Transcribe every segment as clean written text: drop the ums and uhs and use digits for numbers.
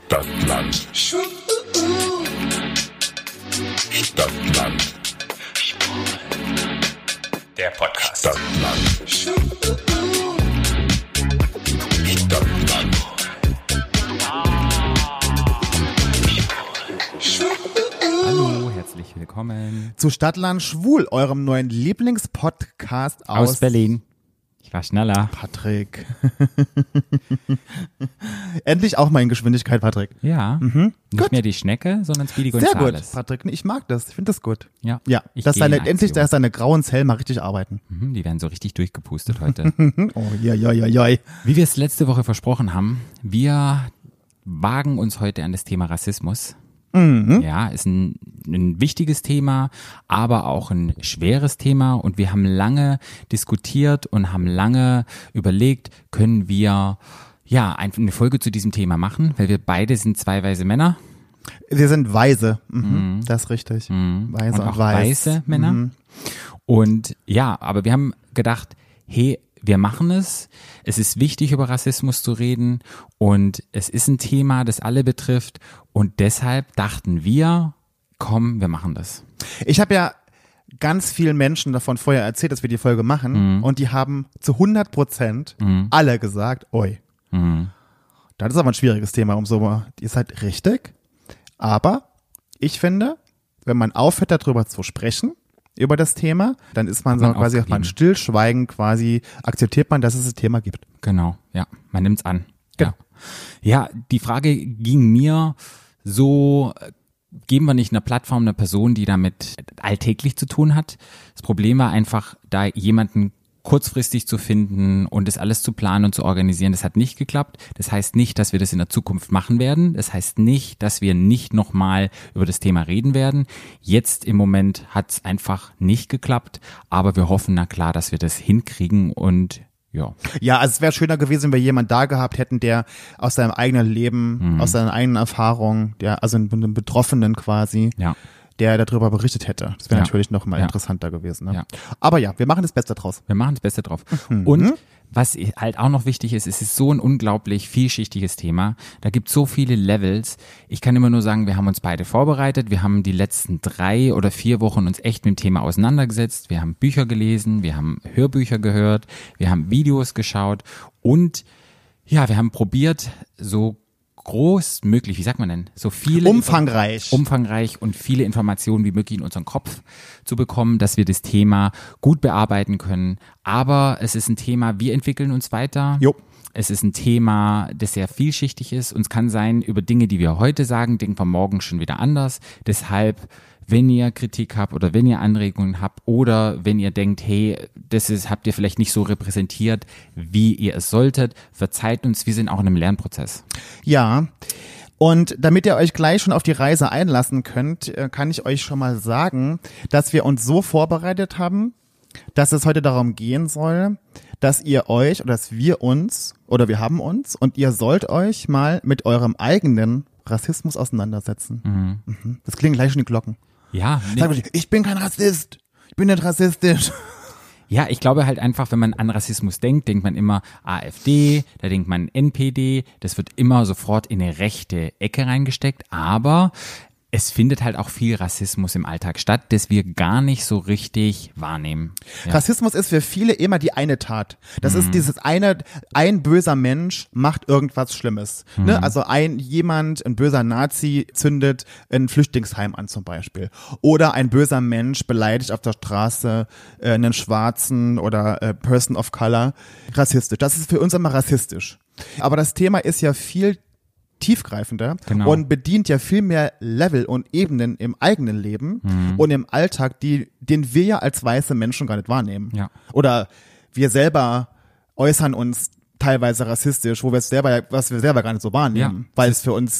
Stadtland. Stadtland. Der Podcast. Stadtland. Stadtland. Hallo, herzlich willkommen zu Stadtland Schwul, eurem neuen Lieblingspodcast aus Berlin. Ich war schneller. Patrick. Endlich auch mal in Geschwindigkeit, Patrick. Ja, nicht Gut. mehr die Schnecke, sondern Speedy Sehr Gonzales. gut, Patrick. Ich mag das. Ich finde das gut. Ja, Ja, ich dass gehe in endlich, Aktion. dass deine grauen Zellen mal richtig arbeiten. Die werden so richtig durchgepustet heute. Oh, ja. Wie wir es letzte Woche versprochen haben, wir wagen uns heute an das Thema Rassismus. Ja, ist ein wichtiges Thema, aber auch ein schweres Thema, und wir haben lange diskutiert und haben lange überlegt, können wir eine Folge zu diesem Thema machen, weil wir beide sind zwei weise Männer. Wir sind weise. Das ist richtig. Weise und und auch weiß. weiße Männer. Und ja, aber wir haben gedacht, hey, wir machen es. Es ist wichtig, über Rassismus zu reden, und es ist ein Thema, das alle betrifft, und deshalb dachten wir, komm, wir machen das. Ich habe ja ganz vielen Menschen davon vorher erzählt, dass wir die Folge machen, und die haben zu 100% alle gesagt, oi. Das ist aber ein schwieriges Thema, die ist halt richtig, aber ich finde, wenn man aufhört, darüber zu sprechen, über das Thema, dann ist man so man quasi auf aufgegeben. ein Stillschweigen, quasi akzeptiert man, dass es ein Thema gibt. Genau, ja, man nimmt's an. Ja, die Frage ging mir so, geben wir nicht einer Plattform einer Person, die damit alltäglich zu tun hat? Das Problem war einfach, da jemanden kurzfristig zu finden und das alles zu planen und zu organisieren, das hat nicht geklappt. Das heißt nicht, dass wir das in der Zukunft machen werden. Das heißt nicht, dass wir nicht nochmal über das Thema reden werden. Jetzt im Moment hat es einfach nicht geklappt, aber wir hoffen, na klar, dass wir das hinkriegen, und ja. Ja, also es wäre schöner gewesen, wenn wir jemanden da gehabt hätten, der aus seinem eigenen Leben, aus seinen eigenen Erfahrungen, also einem Betroffenen quasi, Ja. der darüber berichtet hätte. Das wäre Ja. natürlich noch mal Ja. interessanter gewesen. Ne? Ja. Aber ja, wir machen das Beste draus. Wir machen das Beste drauf. Und was halt auch noch wichtig ist, es ist so ein unglaublich vielschichtiges Thema. Da gibt es so viele Levels. Ich kann immer nur sagen, wir haben uns beide vorbereitet. Wir haben die letzten 3 oder 4 Wochen uns echt mit dem Thema auseinandergesetzt. Wir haben Bücher gelesen, wir haben Hörbücher gehört, wir haben Videos geschaut, und ja, wir haben probiert, so groß möglich, wie sagt man denn, so viele Umfangreich und viele Informationen wie möglich in unseren Kopf zu bekommen, dass wir das Thema gut bearbeiten können. Aber es ist ein Thema, wir entwickeln uns weiter. Jo. Es ist ein Thema, das sehr vielschichtig ist, und es kann sein, über Dinge, die wir heute sagen, denken wir morgen schon wieder anders. Deshalb, wenn ihr Kritik habt oder wenn ihr Anregungen habt oder wenn ihr denkt, hey, habt ihr vielleicht nicht so repräsentiert, wie ihr es solltet, verzeiht uns, wir sind auch in einem Lernprozess. Ja, und damit ihr euch gleich schon auf die Reise einlassen könnt, kann ich euch schon mal sagen, dass wir uns so vorbereitet haben, dass es heute darum gehen soll, dass ihr euch oder dass wir uns oder wir haben uns und ihr sollt euch mal mit eurem eigenen Rassismus auseinandersetzen. Das klingen gleich schon die Glocken. Ja, Sag mal, ich bin kein Rassist, ich bin nicht rassistisch. Ja, ich glaube halt einfach, wenn man an Rassismus denkt, denkt man immer AfD, da denkt man NPD, das wird immer sofort in eine rechte Ecke reingesteckt, aber es findet halt auch viel Rassismus im Alltag statt, das wir gar nicht so richtig wahrnehmen. Ja. Rassismus ist für viele immer die eine Tat. Das ist dieses ein böser Mensch macht irgendwas Schlimmes. Ne? Also ein böser Nazi zündet ein Flüchtlingsheim an zum Beispiel. Oder ein böser Mensch beleidigt auf der Straße einen Schwarzen oder Person of Color. Rassistisch. Das ist für uns immer rassistisch. Aber das Thema ist ja viel tiefgreifender und bedient ja viel mehr Level und Ebenen im eigenen Leben und im Alltag, den wir ja als weiße Menschen gar nicht wahrnehmen. Ja. Oder wir selber äußern uns teilweise rassistisch, was wir selber gar nicht so wahrnehmen, weil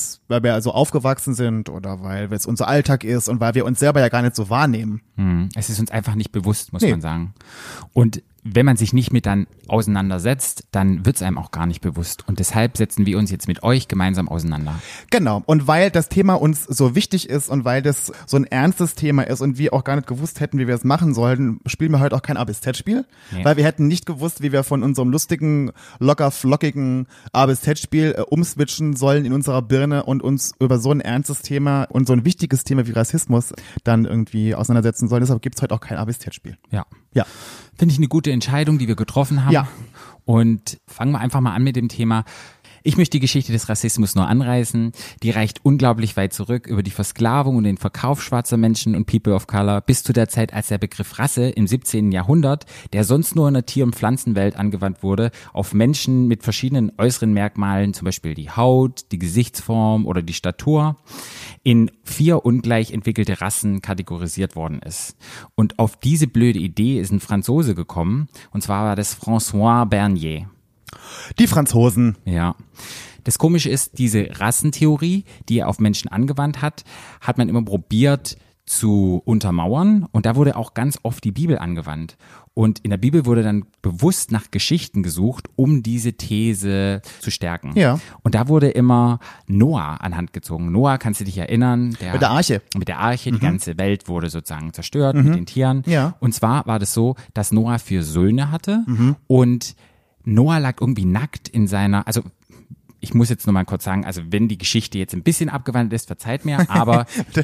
wir so aufgewachsen sind oder weil es unser Alltag ist und weil wir uns selber ja gar nicht so wahrnehmen. Es ist uns einfach nicht bewusst, muss man sagen. Und wenn man sich nicht mit dann auseinandersetzt, dann wird's einem auch gar nicht bewusst. Und deshalb setzen wir uns jetzt mit euch gemeinsam auseinander. Genau. Und weil das Thema uns so wichtig ist und weil das so ein ernstes Thema ist und wir auch gar nicht gewusst hätten, wie wir es machen sollten, spielen wir heute auch kein A bis Z-Spiel. Nee. Weil wir hätten nicht gewusst, wie wir von unserem lustigen, locker flockigen A bis Z-Spiel umswitchen sollen in unserer Birne und uns über so ein ernstes Thema und so ein wichtiges Thema wie Rassismus dann irgendwie auseinandersetzen sollen. Deshalb gibt's heute auch kein A bis Z-Spiel. Ja. Ja. Finde ich eine gute Entscheidung, die wir getroffen haben. Ja. Und fangen wir einfach mal an mit dem Thema. Ich möchte die Geschichte des Rassismus nur anreißen. Die reicht unglaublich weit zurück über die Versklavung und den Verkauf schwarzer Menschen und People of Color bis zu der Zeit, als der Begriff Rasse im 17. Jahrhundert, der sonst nur in der Tier- und Pflanzenwelt angewandt wurde, auf Menschen mit verschiedenen äußeren Merkmalen, zum Beispiel die Haut, die Gesichtsform oder die Statur, in 4 ungleich entwickelte Rassen kategorisiert worden ist. Und auf diese blöde Idee ist ein Franzose gekommen, und zwar war das François Bernier. Die Franzosen. Ja. Das Komische ist, diese Rassentheorie, die er auf Menschen angewandt hat, hat man immer probiert zu untermauern, und da wurde auch ganz oft die Bibel angewandt. Und in der Bibel wurde dann bewusst nach Geschichten gesucht, um diese These zu stärken. Ja. Und da wurde immer Noah anhand gezogen. Noah, kannst du dich erinnern? Mit der Arche. Mit der Arche, die ganze Welt wurde sozusagen zerstört mit den Tieren. Ja. Und zwar war das so, dass Noah 4 Söhne hatte und Noah lag irgendwie nackt in seiner, also ich muss jetzt nur mal kurz sagen, also wenn die Geschichte jetzt ein bisschen abgewandelt ist, verzeiht mir, aber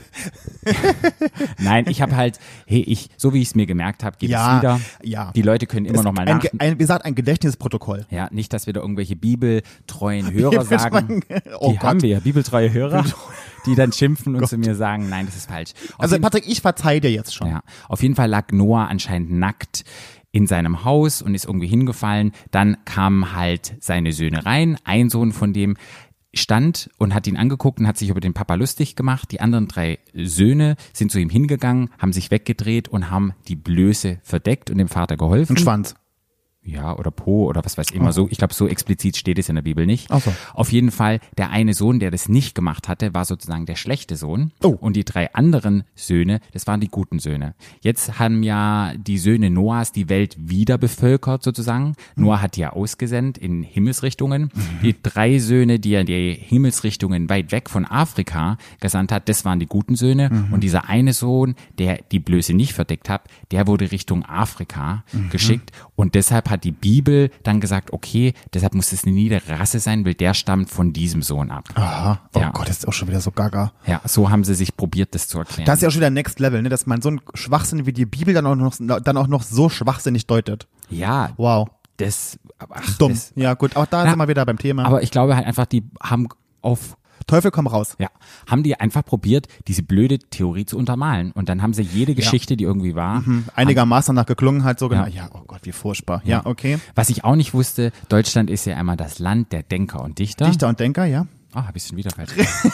nein, ich habe halt, so wie ich es mir gemerkt habe, gebe ich es wieder. Ja. Die Leute können immer noch mal nach. Wie gesagt, ein Gedächtnisprotokoll. Ja, nicht, dass wir da irgendwelche bibeltreuen Hörer sagen. Oh Die Gott. haben wir ja, bibeltreue Hörer, die dann schimpfen und zu mir sagen, nein, das ist falsch. Also Patrick, ich verzeih dir jetzt schon. Ja, auf jeden Fall lag Noah anscheinend nackt in seinem Haus und ist irgendwie hingefallen. Dann kamen halt seine Söhne rein. Ein Sohn von dem stand und hat ihn angeguckt und hat sich über den Papa lustig gemacht. Die anderen 3 Söhne sind zu ihm hingegangen, haben sich weggedreht und haben die Blöße verdeckt und dem Vater geholfen. Ein Schwanz. Ja, oder Po oder was weiß ich immer so. Ich glaube, so explizit steht es in der Bibel nicht. Ach so. Auf jeden Fall, der eine Sohn, der das nicht gemacht hatte, war sozusagen der schlechte Sohn. Oh. Und die 3 anderen Söhne, das waren die guten Söhne. Jetzt haben ja die Söhne Noahs die Welt wieder bevölkert sozusagen. Noah hat die ja ausgesendet in Himmelsrichtungen. Die 3 Söhne, die er in die Himmelsrichtungen weit weg von Afrika gesandt hat, das waren die guten Söhne. Und dieser eine Sohn, der die Blöße nicht verdeckt hat, der wurde Richtung Afrika geschickt. Und deshalb hat die Bibel dann gesagt, okay, deshalb muss es eine niedere Rasse sein, weil der stammt von diesem Sohn ab. Aha. Oh Ja. Gott, das ist auch schon wieder so gaga. Ja, so haben sie sich probiert, das zu erklären. Das ist ja auch schon wieder Next Level, ne? Dass man so einen Schwachsinn wie die Bibel dann auch noch so schwachsinnig deutet. ja, Wow. das, Dumm. Das, Ja, gut, auch da sind wir wieder beim Thema. aber ich glaube halt einfach, die haben Teufel komm raus. haben die einfach probiert, diese blöde Theorie zu untermalen. Und dann haben sie jede Geschichte, die irgendwie war. Einigermaßen danach geklungen halt so genau. Ja, oh Gott, wie furchtbar. Ja, okay. Was ich auch nicht wusste, Deutschland ist ja einmal das Land der Denker und Dichter. Dichter und Denker, ja. Habe ich schon wieder falsch gemacht.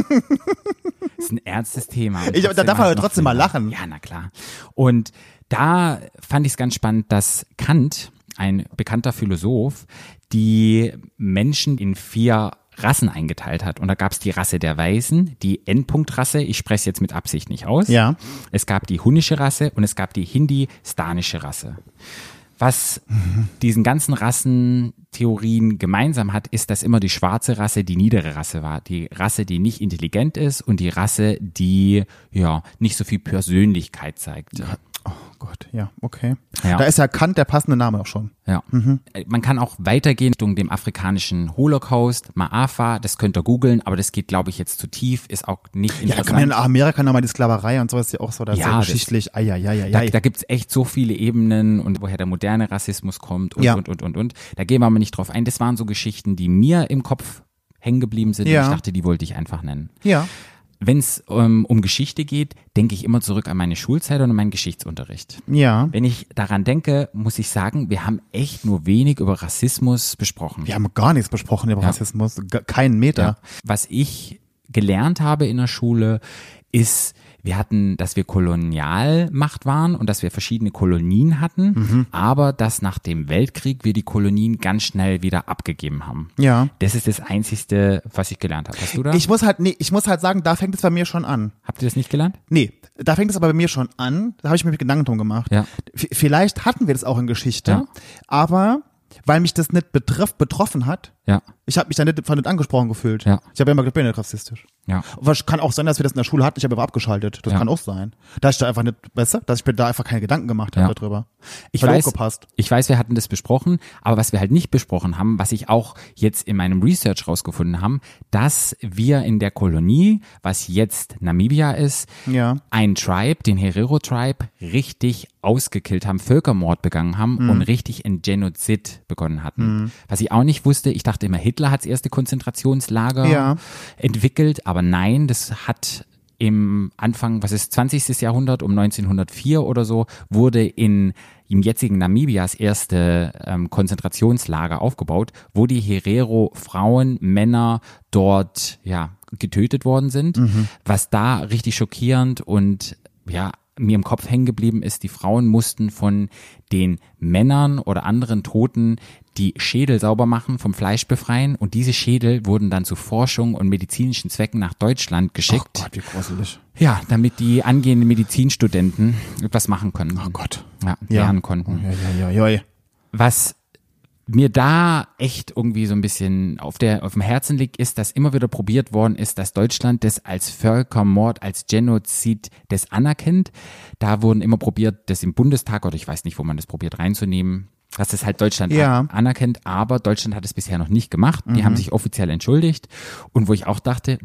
Das ist ein ernstes Thema. Und Da darf man aber trotzdem mal lachen. Ja, na klar. Und da fand ich es ganz spannend, dass Kant, ein bekannter Philosoph, die Menschen in 4 Rassen eingeteilt hat. Und da gab es die Rasse der Weißen, die Endpunktrasse, ich spreche es jetzt mit Absicht nicht aus. Ja. Es gab die hunnische Rasse und es gab die hindistanische Rasse. Was diesen ganzen Rassentheorien gemeinsam hat, ist, dass immer die schwarze Rasse die niedere Rasse war. Die Rasse, die nicht intelligent ist und die Rasse, die ja nicht so viel Persönlichkeit zeigt. Oh Gott, ja, okay. Ja. Da ist ja Kant der passende Name auch schon. Ja. Man kann auch weitergehen Richtung dem afrikanischen Holocaust, Maafa, das könnt ihr googeln, aber das geht, glaube ich, jetzt zu tief, ist auch nicht Ja, da interessant. kann man in Amerika nochmal die Sklaverei und so ist ja auch so, das ist Ja, ja das- geschichtlich, Da gibt's echt so viele Ebenen und woher der moderne Rassismus kommt und, Ja. und. Da gehen wir mal nicht drauf ein. Das waren so Geschichten, die mir im Kopf hängen geblieben sind. Ja. Und ich dachte, die wollte ich einfach nennen. Ja. Wenn es um Geschichte geht, denke ich immer zurück an meine Schulzeit und an meinen Geschichtsunterricht. Ja. Wenn ich daran denke, muss ich sagen, wir haben echt nur wenig über Rassismus besprochen. Wir haben gar nichts besprochen über Rassismus, keinen Meter. Ja. Was ich gelernt habe in der Schule, ist, dass wir Kolonialmacht waren und dass wir verschiedene Kolonien hatten, aber dass nach dem Weltkrieg wir die Kolonien ganz schnell wieder abgegeben haben. Ja. Das ist das Einzige, was ich gelernt habe. Hast du da? Ich muss halt sagen, da fängt es bei mir schon an. Habt ihr das nicht gelernt? Nee, da fängt es aber bei mir schon an. Da habe ich mir Gedanken drum gemacht. Ja. Vielleicht hatten wir das auch in Geschichte, Ja. aber weil mich das nicht betroffen hat, Ja. ich habe mich da nicht angesprochen gefühlt. Ja. Ich habe immer gedacht, ich bin nicht rassistisch. Ja. Was kann auch sein, dass wir das in der Schule hatten, ich habe aber abgeschaltet. Das Ja. kann auch sein. Dass ich da einfach nicht, weißt du, dass ich mir da einfach keine Gedanken gemacht habe Ja. darüber. Ich Hat weiß, aufgepasst. wir hatten das besprochen, aber was wir halt nicht besprochen haben, was ich auch jetzt in meinem Research rausgefunden haben, dass wir in der Kolonie, was jetzt Namibia ist, Ja. ein Tribe, den Herero Tribe, richtig ausgekillt haben, Völkermord begangen haben und richtig ein Genozid begonnen hatten. Was ich auch nicht wusste, ich dachte immer, Hitler hat das erste Konzentrationslager Ja. entwickelt, aber nein, das hat im Anfang, 20. Jahrhundert, um 1904 oder so, wurde im jetzigen Namibia das erste Konzentrationslager aufgebaut, wo die Herero Frauen, Männer dort getötet worden sind. Was da richtig schockierend und mir im Kopf hängen geblieben ist, die Frauen mussten von den Männern oder anderen Toten die Schädel sauber machen, vom Fleisch befreien und diese Schädel wurden dann zu Forschung und medizinischen Zwecken nach Deutschland geschickt. Oh Gott, wie gruselig. Ja, damit die angehenden Medizinstudenten etwas machen können. Oh Gott. Ja, lernen konnten. Ja. Was mir da echt irgendwie so ein bisschen auf dem Herzen liegt, ist, dass immer wieder probiert worden ist, dass Deutschland das als Völkermord, als Genozid das anerkennt. Da wurden immer probiert, das im Bundestag oder ich weiß nicht, wo man das probiert reinzunehmen, dass das halt Deutschland anerkennt, aber Deutschland hat es bisher noch nicht gemacht. Die haben sich offiziell entschuldigt und wo ich auch dachte,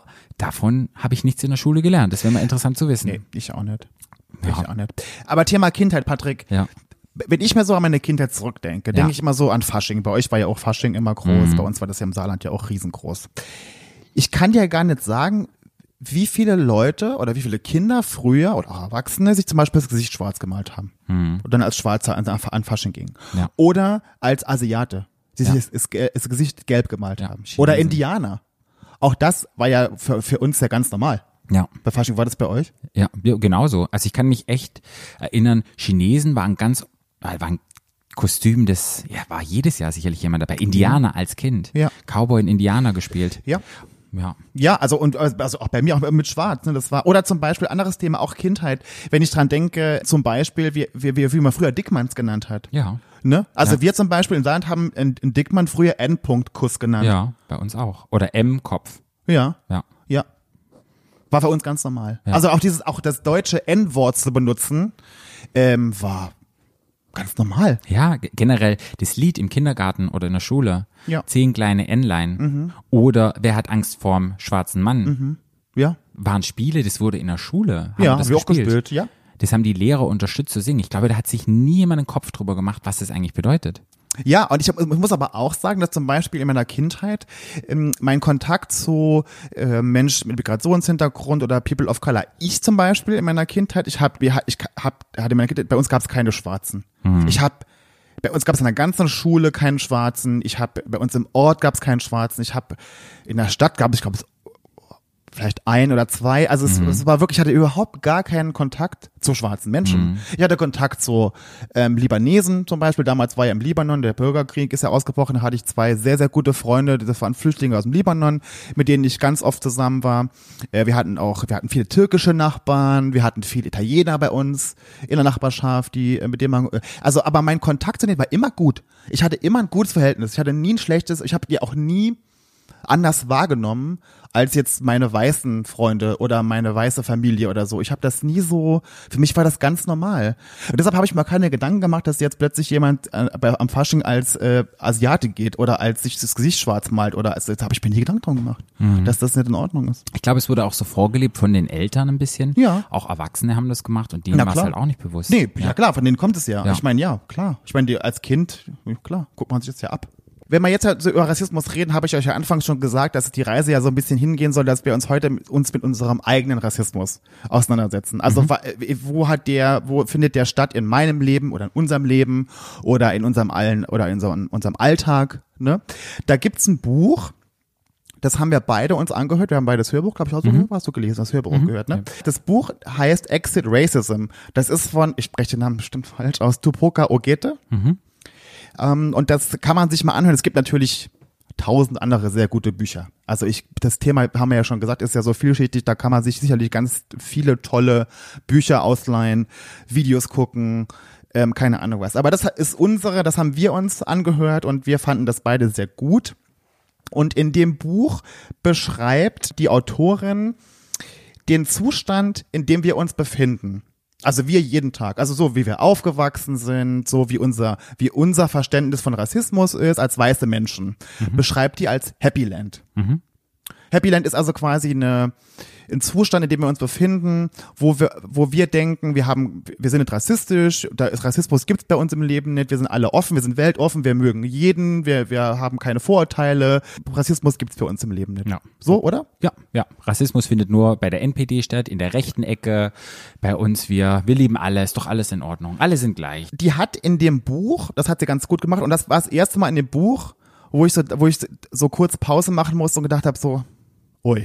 davon habe ich nichts in der Schule gelernt. Das wäre mal interessant zu wissen. Nee, ich auch nicht. Ja. Ich auch nicht. Aber Thema Kindheit, Patrick. Ja. Wenn ich mir so an meine Kindheit zurückdenke, denke ich immer so an Fasching. Bei euch war ja auch Fasching immer groß, bei uns war das ja im Saarland ja auch riesengroß. Ich kann dir gar nicht sagen, wie viele Leute oder wie viele Kinder früher oder auch Erwachsene sich zum Beispiel das Gesicht schwarz gemalt haben und dann als Schwarzer an Fasching gingen. Ja. Oder als Asiate, die sich das Gesicht gelb gemalt haben. Oder Indianer. Auch das war ja für uns ja ganz normal. Ja. Bei Fasching war das bei euch? Ja, genauso. Also ich kann mich echt erinnern, Chinesen waren ein Kostüm, das war jedes Jahr sicherlich jemand dabei. Indianer als Kind. Ja. Cowboy und Indianer gespielt. Ja. Ja. Ja, also auch bei mir auch mit Schwarz, ne, das war, oder zum Beispiel anderes Thema, auch Kindheit, wenn ich dran denke, zum Beispiel, wie man früher Dickmanns genannt hat. Ja. Ne? Also wir zum Beispiel im Saarland haben einen Dickmann früher N-Punkt-Kuss genannt. Ja, bei uns auch. Oder M-Kopf. Ja. Ja. Ja. War für uns ganz normal. Ja. Also auch das deutsche N-Wort zu benutzen, war ganz normal. Ja, generell das Lied im Kindergarten oder in der Schule. Ja. 10 kleine Entlein. Oder Wer hat Angst vorm schwarzen Mann? Ja. Waren Spiele, das wurde in der Schule. Ja, das haben wir auch gespielt, ja. Das haben die Lehrer unterstützt zu singen. Ich glaube, da hat sich nie jemand einen Kopf drüber gemacht, was das eigentlich bedeutet. Ja, und ich muss aber auch sagen, dass zum Beispiel in meiner Kindheit mein Kontakt zu Menschen mit Migrationshintergrund oder People of Color, ich zum Beispiel in meiner Kindheit, bei uns gab es keine Schwarzen. Bei uns gab es in der ganzen Schule keinen Schwarzen. Bei uns im Ort gab es keinen Schwarzen. In der Stadt gab es, ich glaube, vielleicht 1 oder 2. Also es war wirklich, ich hatte überhaupt gar keinen Kontakt zu schwarzen Menschen. Ich hatte Kontakt zu Libanesen zum Beispiel. Damals war ja im Libanon, der Bürgerkrieg ist ja ausgebrochen. Da hatte ich 2 sehr, sehr gute Freunde. Das waren Flüchtlinge aus dem Libanon, mit denen ich ganz oft zusammen war. Wir hatten viele türkische Nachbarn. Wir hatten viele Italiener bei uns in der Nachbarschaft, aber mein Kontakt zu denen war immer gut. Ich hatte immer ein gutes Verhältnis. Ich hatte nie ein schlechtes. Ich habe die auch nie anders wahrgenommen als jetzt meine weißen Freunde oder meine weiße Familie oder so. Ich habe das nie so, für mich war das ganz normal. Und deshalb habe ich mir keine Gedanken gemacht, dass jetzt plötzlich jemand am Fasching als Asiate geht oder als sich das Gesicht schwarz malt oder jetzt habe ich mir nie Gedanken drum gemacht, dass das nicht in Ordnung ist. Ich glaube, es wurde auch so vorgelebt von den Eltern ein bisschen. Ja. Auch Erwachsene haben das gemacht und denen war es halt auch nicht bewusst. Nee, ja klar, von denen kommt es ja. Ja. Ich meine, ja, klar. Ich meine, als Kind, klar, guckt man sich das ja ab. Wenn wir jetzt halt so über Rassismus reden, habe ich euch ja anfangs schon gesagt, dass die Reise ja so ein bisschen hingehen soll, dass wir uns heute mit unserem eigenen Rassismus auseinandersetzen. Also wo findet der statt in meinem Leben oder in unserem Leben oder in unserem Alltag, ne? Da gibt's ein Buch, Das haben wir beide uns angehört. Wir haben beide das Hörbuch, glaube ich, auch so hast du gelesen, das Hörbuch gehört, ne? Ja. Das Buch heißt Exit Racism. Das ist von, ich spreche den Namen bestimmt falsch aus, Tupoka Ogette. Und das kann man sich mal anhören. Es gibt natürlich 1000 andere sehr gute Bücher. Also das Thema, haben wir ja schon gesagt, ist ja so vielschichtig, da kann man sich sicherlich ganz viele tolle Bücher ausleihen, Videos gucken, keine Ahnung was. Aber das haben wir uns angehört und wir fanden das beide sehr gut. Und in dem Buch beschreibt die Autorin den Zustand, in dem wir uns befinden. Also wir jeden Tag, also so wie wir aufgewachsen sind, so wie unser Verständnis von Rassismus ist als weiße Menschen, beschreibt die als Happy Land. Happy Land ist also quasi ein Zustand, in dem wir uns befinden, wo wir denken, wir sind nicht rassistisch, Rassismus gibt's bei uns im Leben nicht, wir sind alle offen, wir sind weltoffen, wir mögen jeden, wir haben keine Vorurteile, Rassismus gibt's für uns im Leben nicht. Ja. So, oder? Ja. Rassismus findet nur bei der NPD statt, in der rechten Ecke, bei uns, wir lieben alle, ist doch alles in Ordnung, alle sind gleich. Die hat in dem Buch, das hat sie ganz gut gemacht und das war das erste Mal in dem Buch, wo ich so kurz Pause machen musste und gedacht habe so, ui,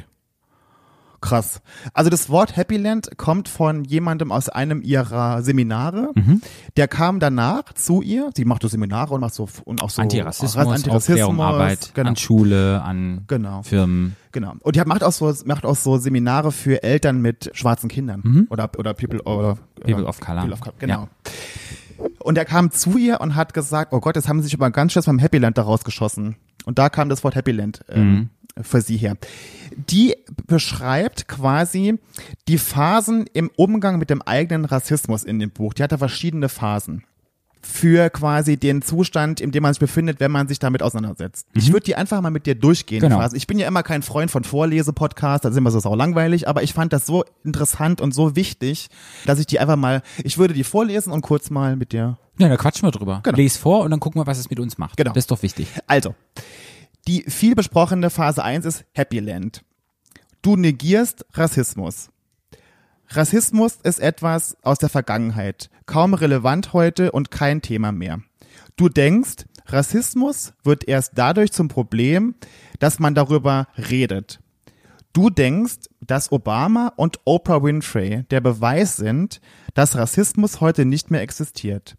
krass. Also das Wort Happy Land kommt von jemandem aus einem ihrer Seminare. Der kam danach zu ihr. Sie macht so Seminare und auch so Antirassismus, Aufklärungsarbeit, genau. An Schule, an Firmen. Genau. Und die macht auch so Seminare für Eltern mit schwarzen Kindern oder People of Color. Genau. Ja. Und er kam zu ihr und hat gesagt, oh Gott, jetzt haben sie sich aber ganz schön beim Happy Land da rausgeschossen. Und da kam das Wort Happy Land für sie her. Die beschreibt quasi die Phasen im Umgang mit dem eigenen Rassismus in dem Buch. Die hat da verschiedene Phasen für quasi den Zustand, in dem man sich befindet, wenn man sich damit auseinandersetzt. Ich würde die einfach mal mit dir durchgehen. Genau. Phase. Ich bin ja immer kein Freund von Vorlese-Podcasts, da sind wir so saulangweilig, aber ich fand das so interessant und so wichtig, dass ich ich würde die vorlesen und kurz mal mit dir. Ja, da quatschen wir drüber. Genau. Les vor und dann gucken wir, was es mit uns macht. Genau. Das ist doch wichtig. Also, die viel besprochene Phase 1 ist Happy Land. Du negierst Rassismus. Rassismus ist etwas aus der Vergangenheit, kaum relevant heute und kein Thema mehr. Du denkst, Rassismus wird erst dadurch zum Problem, dass man darüber redet. Du denkst, dass Obama und Oprah Winfrey der Beweis sind, dass Rassismus heute nicht mehr existiert.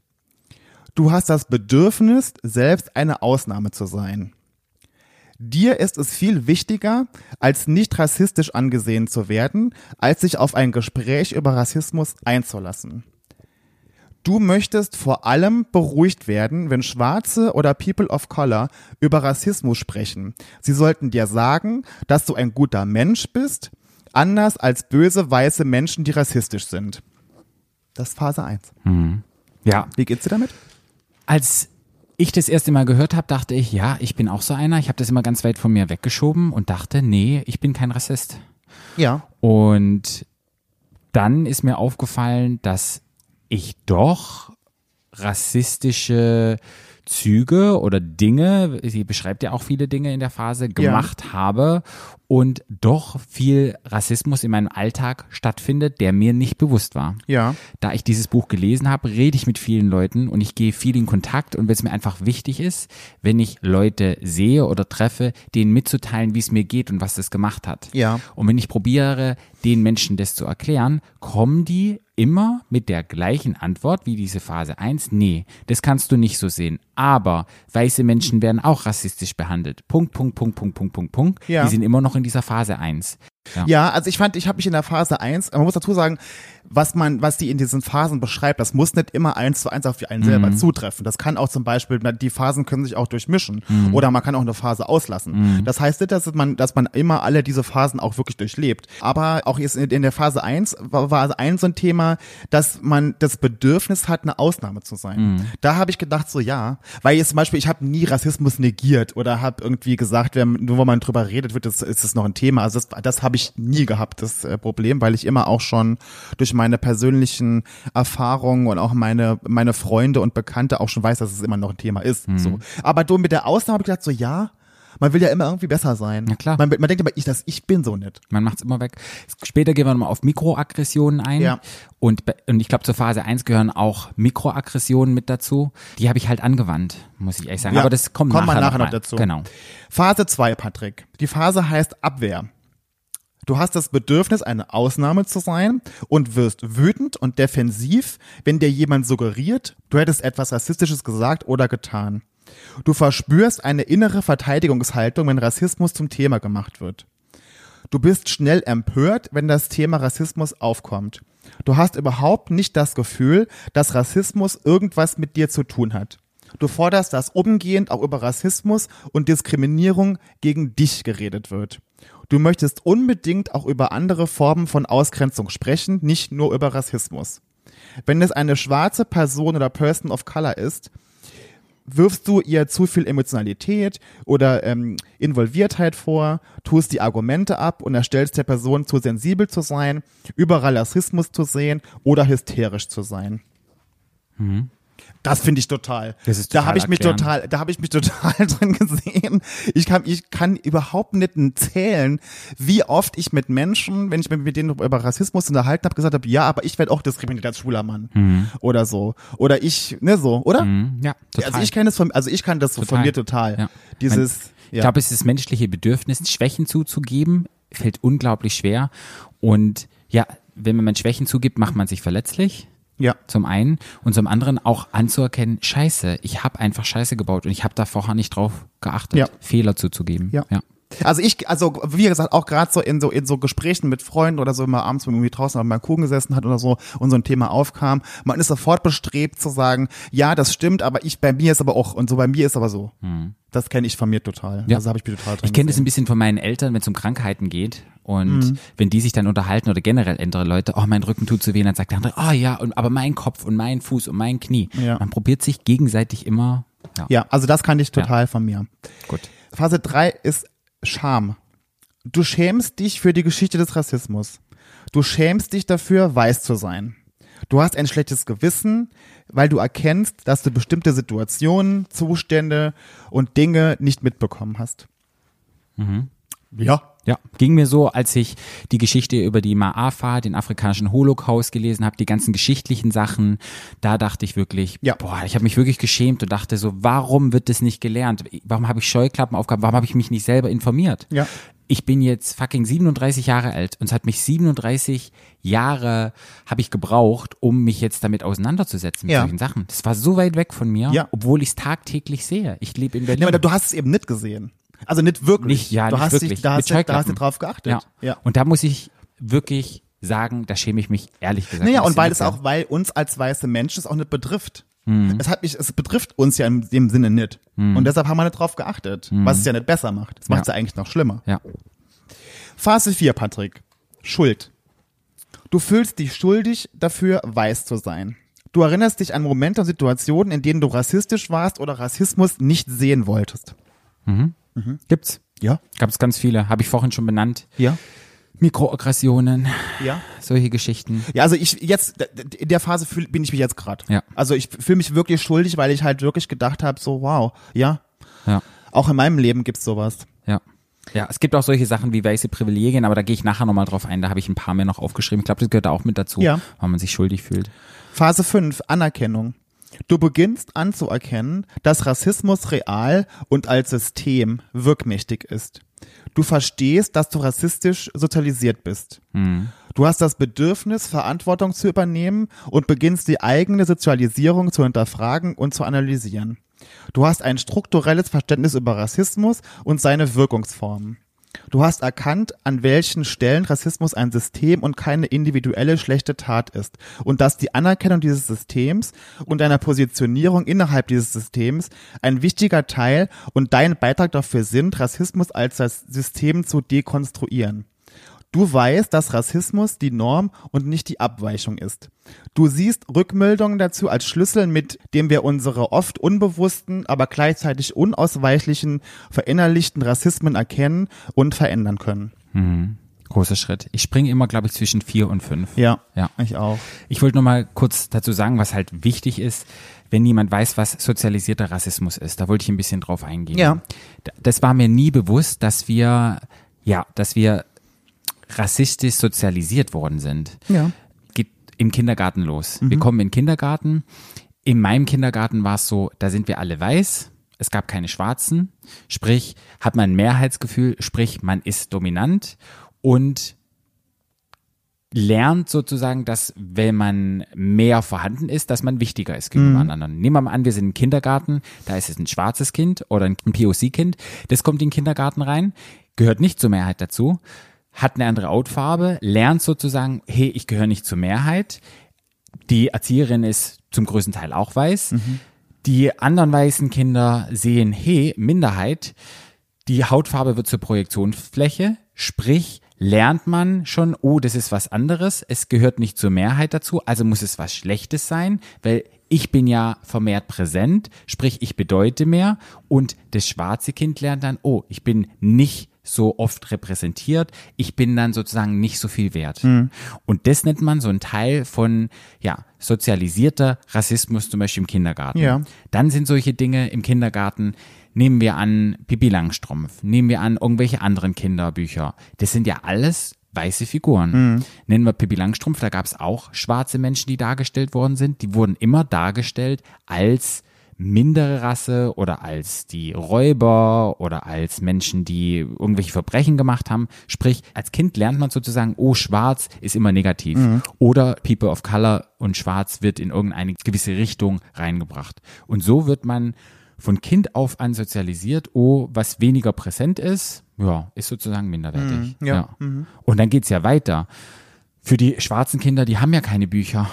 Du hast das Bedürfnis, selbst eine Ausnahme zu sein. Dir ist es viel wichtiger, als nicht rassistisch angesehen zu werden, als sich auf ein Gespräch über Rassismus einzulassen. Du möchtest vor allem beruhigt werden, wenn Schwarze oder People of Color über Rassismus sprechen. Sie sollten dir sagen, dass du ein guter Mensch bist, anders als böse weiße Menschen, die rassistisch sind. Das ist Phase 1. Ja. Wie geht's dir damit? Als ich das erste Mal gehört habe, dachte ich, ja, ich bin auch so einer. Ich habe das immer ganz weit von mir weggeschoben und dachte, nee, ich bin kein Rassist. Ja. Und dann ist mir aufgefallen, dass ich doch rassistische Züge oder Dinge, sie beschreibt ja auch viele Dinge in der Phase, gemacht habe und doch viel Rassismus in meinem Alltag stattfindet, der mir nicht bewusst war. Ja. Da ich dieses Buch gelesen habe, rede ich mit vielen Leuten und ich gehe viel in Kontakt und wenn es mir einfach wichtig ist, wenn ich Leute sehe oder treffe, denen mitzuteilen, wie es mir geht und was das gemacht hat. Ja. Und wenn ich probiere, den Menschen das zu erklären, kommen die immer mit der gleichen Antwort wie diese Phase 1. Nee, das kannst du nicht so sehen. Aber weiße Menschen werden auch rassistisch behandelt. Punkt. Ja. Die sind immer noch in dieser Phase 1. Ja, also ich habe mich in der Phase 1, man muss dazu sagen, was die in diesen Phasen beschreibt, das muss nicht immer 1:1 auf einen selber zutreffen. Das kann auch zum Beispiel, die Phasen können sich auch durchmischen oder man kann auch eine Phase auslassen. Das heißt nicht, dass man immer alle diese Phasen auch wirklich durchlebt. Aber auch jetzt in der Phase 1 war so ein Thema, dass man das Bedürfnis hat, eine Ausnahme zu sein. Da habe ich gedacht so, ja, weil jetzt zum Beispiel, ich habe nie Rassismus negiert oder habe irgendwie gesagt, nur wenn man drüber redet, ist es noch ein Thema. Also das habe ich nie gehabt, das Problem, weil ich immer auch schon durch meine persönlichen Erfahrungen und auch meine Freunde und Bekannte auch schon weiß, dass es immer noch ein Thema ist. So. Aber mit der Ausnahme habe ich gedacht so, ja, Man will ja immer irgendwie besser sein. Na klar. Man denkt aber, ich bin so nicht. Man macht's immer weg. Später gehen wir nochmal auf Mikroaggressionen ein. Ja. Und ich glaube, zur Phase 1 gehören auch Mikroaggressionen mit dazu. Die habe ich halt angewandt, muss ich ehrlich sagen. Ja, Aber das kommt nachher nachher noch dazu. Genau. Phase 2, Patrick. Die Phase heißt Abwehr. Du hast das Bedürfnis, eine Ausnahme zu sein und wirst wütend und defensiv, wenn dir jemand suggeriert, du hättest etwas Rassistisches gesagt oder getan. Du verspürst eine innere Verteidigungshaltung, wenn Rassismus zum Thema gemacht wird. Du bist schnell empört, wenn das Thema Rassismus aufkommt. Du hast überhaupt nicht das Gefühl, dass Rassismus irgendwas mit dir zu tun hat. Du forderst, dass umgehend auch über Rassismus und Diskriminierung gegen dich geredet wird. Du möchtest unbedingt auch über andere Formen von Ausgrenzung sprechen, nicht nur über Rassismus. Wenn es eine schwarze Person oder Person of Color ist, wirfst du ihr zu viel Emotionalität oder Involviertheit vor, tust die Argumente ab und erstellst der Person zu sensibel zu sein, überall Rassismus zu sehen oder hysterisch zu sein. Mhm. Das finde ich total. Das ist Da total habe ich mich erklärend. total drin gesehen. Ich kann überhaupt nicht zählen, wie oft ich mit Menschen, wenn ich mich mit denen über Rassismus unterhalten habe, gesagt habe, ja, aber ich werde auch diskriminiert als schwuler Mann oder so. Oder oder? Mhm. Ja, total. Also ich kann das so von mir total. Ja. Dieses, Ich glaube, es ist das menschliche Bedürfnis, Schwächen zuzugeben, fällt unglaublich schwer. Und ja, wenn man Schwächen zugibt, macht man sich verletzlich. ja. Zum einen und zum anderen auch anzuerkennen, Scheiße, ich habe einfach Scheiße gebaut und ich habe da vorher nicht drauf geachtet, Ja. Fehler zuzugeben. Ja. Also wie gesagt, auch gerade so in so Gesprächen mit Freunden oder so, wenn man abends irgendwie draußen am Balkon gesessen hat oder so und so ein Thema aufkam, man ist sofort bestrebt zu sagen, ja, das stimmt, aber bei mir ist aber auch, und so bei mir ist aber so. Das kenne ich von mir total. Ja. Also habe ich mich total drin Ich kenne das gesehen. ein bisschen von meinen Eltern, wenn es um Krankheiten geht und wenn die sich dann unterhalten oder generell andere Leute, oh, mein Rücken tut so weh, dann sagt der andere, oh ja, aber mein Kopf und mein Fuß und mein Knie. Ja. Man probiert sich gegenseitig immer. Ja, also das kann ich total von mir. Gut. Phase 3 ist Scham. Du schämst dich für die Geschichte des Rassismus. Du schämst dich dafür, weiß zu sein. Du hast ein schlechtes Gewissen, weil du erkennst, dass du bestimmte Situationen, Zustände und Dinge nicht mitbekommen hast. Ja. Ja, ging mir so, als ich die Geschichte über die Ma'afa, den afrikanischen Holocaust gelesen habe, die ganzen geschichtlichen Sachen, da dachte ich wirklich, Ja. ich habe mich wirklich geschämt und dachte so, warum wird das nicht gelernt? Warum habe ich Scheuklappen aufgehabt? Warum habe ich mich nicht selber informiert? Ja. Ich bin jetzt fucking 37 Jahre alt und es hat mich 37 Jahre habe ich gebraucht, um mich jetzt damit auseinanderzusetzen mit Ja. solchen Sachen. Das war so weit weg von mir, Ja. obwohl ich es tagtäglich sehe. Ich lebe in Berlin. Ja, aber du hast es eben nicht gesehen. Also nicht wirklich. Nicht du hast wirklich. da Mit hast du Scheuklappen. drauf geachtet. Ja. Und da muss ich wirklich sagen, da schäme ich mich ehrlich gesagt. Naja, ein und weil bisschen es weil uns als weiße Menschen es auch nicht betrifft. Es betrifft uns ja in dem Sinne nicht. Und deshalb haben wir nicht drauf geachtet, was es ja nicht besser macht. Das macht es ja eigentlich noch schlimmer. Ja. Phase 4, Patrick. Schuld. Du fühlst dich schuldig dafür, weiß zu sein. Du erinnerst dich an Momente und Situationen, in denen du rassistisch warst oder Rassismus nicht sehen wolltest. Gibt's. Ja. Gab es ganz viele, habe ich vorhin schon benannt. Ja. Mikroaggressionen, Ja. solche Geschichten. Ja, also in der Phase bin ich mich jetzt gerade. Ja. Also ich fühle mich wirklich schuldig, weil ich halt wirklich gedacht habe, so wow, ja, Ja, auch in meinem Leben gibt's sowas. ja. Ja, es gibt auch solche Sachen wie weiße Privilegien, aber da gehe ich nachher nochmal drauf ein, da habe ich ein paar mehr noch aufgeschrieben. Ich glaube, das gehört da auch mit dazu, Ja. weil man sich schuldig fühlt. Phase 5, Anerkennung. Du beginnst anzuerkennen, dass Rassismus real und als System wirkmächtig ist. Du verstehst, dass du rassistisch sozialisiert bist. Du hast das Bedürfnis, Verantwortung zu übernehmen und beginnst die eigene Sozialisierung zu hinterfragen und zu analysieren. Du hast ein strukturelles Verständnis über Rassismus und seine Wirkungsformen. Du hast erkannt, an welchen Stellen Rassismus ein System und keine individuelle schlechte Tat ist und dass die Anerkennung dieses Systems und deiner Positionierung innerhalb dieses Systems ein wichtiger Teil und dein Beitrag dafür sind, Rassismus als das System zu dekonstruieren. Du weißt, dass Rassismus die Norm und nicht die Abweichung ist. Du siehst Rückmeldungen dazu als Schlüssel, mit dem wir unsere oft unbewussten, aber gleichzeitig unausweichlichen, verinnerlichten Rassismen erkennen und verändern können. Großer Schritt. Ich springe immer, glaube ich, zwischen 4 und 5. Ja, Ja. ich auch. Ich wollte noch mal kurz dazu sagen, was halt wichtig ist. wenn niemand weiß, was sozialisierter Rassismus ist. Da wollte ich ein bisschen drauf eingehen. Ja. Das war mir nie bewusst, dass wir rassistisch sozialisiert worden sind. Ja. Geht im Kindergarten los. Wir kommen in den Kindergarten. In meinem Kindergarten war es so, da sind wir alle weiß. Es gab keine Schwarzen. Sprich, hat man ein Mehrheitsgefühl, sprich, man ist dominant und lernt sozusagen, dass wenn man mehr vorhanden ist, dass man wichtiger ist gegenüber anderen. Nehmen wir mal an, wir sind im Kindergarten, da ist es ein schwarzes Kind oder ein POC-Kind, das kommt in den Kindergarten rein, gehört nicht zur Mehrheit dazu, hat eine andere Hautfarbe, lernt sozusagen, hey, ich gehöre nicht zur Mehrheit. Die Erzieherin ist zum größten Teil auch weiß. Die anderen weißen Kinder sehen, hey, Minderheit, die Hautfarbe wird zur Projektionsfläche, sprich, lernt man schon, oh, das ist was anderes, es gehört nicht zur Mehrheit dazu, also muss es was Schlechtes sein, weil ich bin ja vermehrt präsent, sprich, ich bedeute mehr und das schwarze Kind lernt dann, oh, ich bin nicht so oft repräsentiert, ich bin dann sozusagen nicht so viel wert. Und das nennt man so ein Teil von, sozialisierter Rassismus, zum Beispiel im Kindergarten. Ja. Dann sind solche Dinge im Kindergarten, nehmen wir an Pippi Langstrumpf, nehmen wir an irgendwelche anderen Kinderbücher. Das sind ja alles weiße Figuren. Nennen wir Pippi Langstrumpf, da gab es auch schwarze Menschen, die dargestellt worden sind. Die wurden immer dargestellt als mindere Rasse oder als die Räuber oder als Menschen, die irgendwelche Verbrechen gemacht haben. Sprich, als Kind lernt man sozusagen, oh, schwarz ist immer negativ. Oder People of Color und schwarz wird in irgendeine gewisse Richtung reingebracht. Und so wird man von Kind auf an sozialisiert, oh, was weniger präsent ist, ist sozusagen minderwertig. Und dann geht's ja weiter. Für die schwarzen Kinder, die haben ja keine Bücher,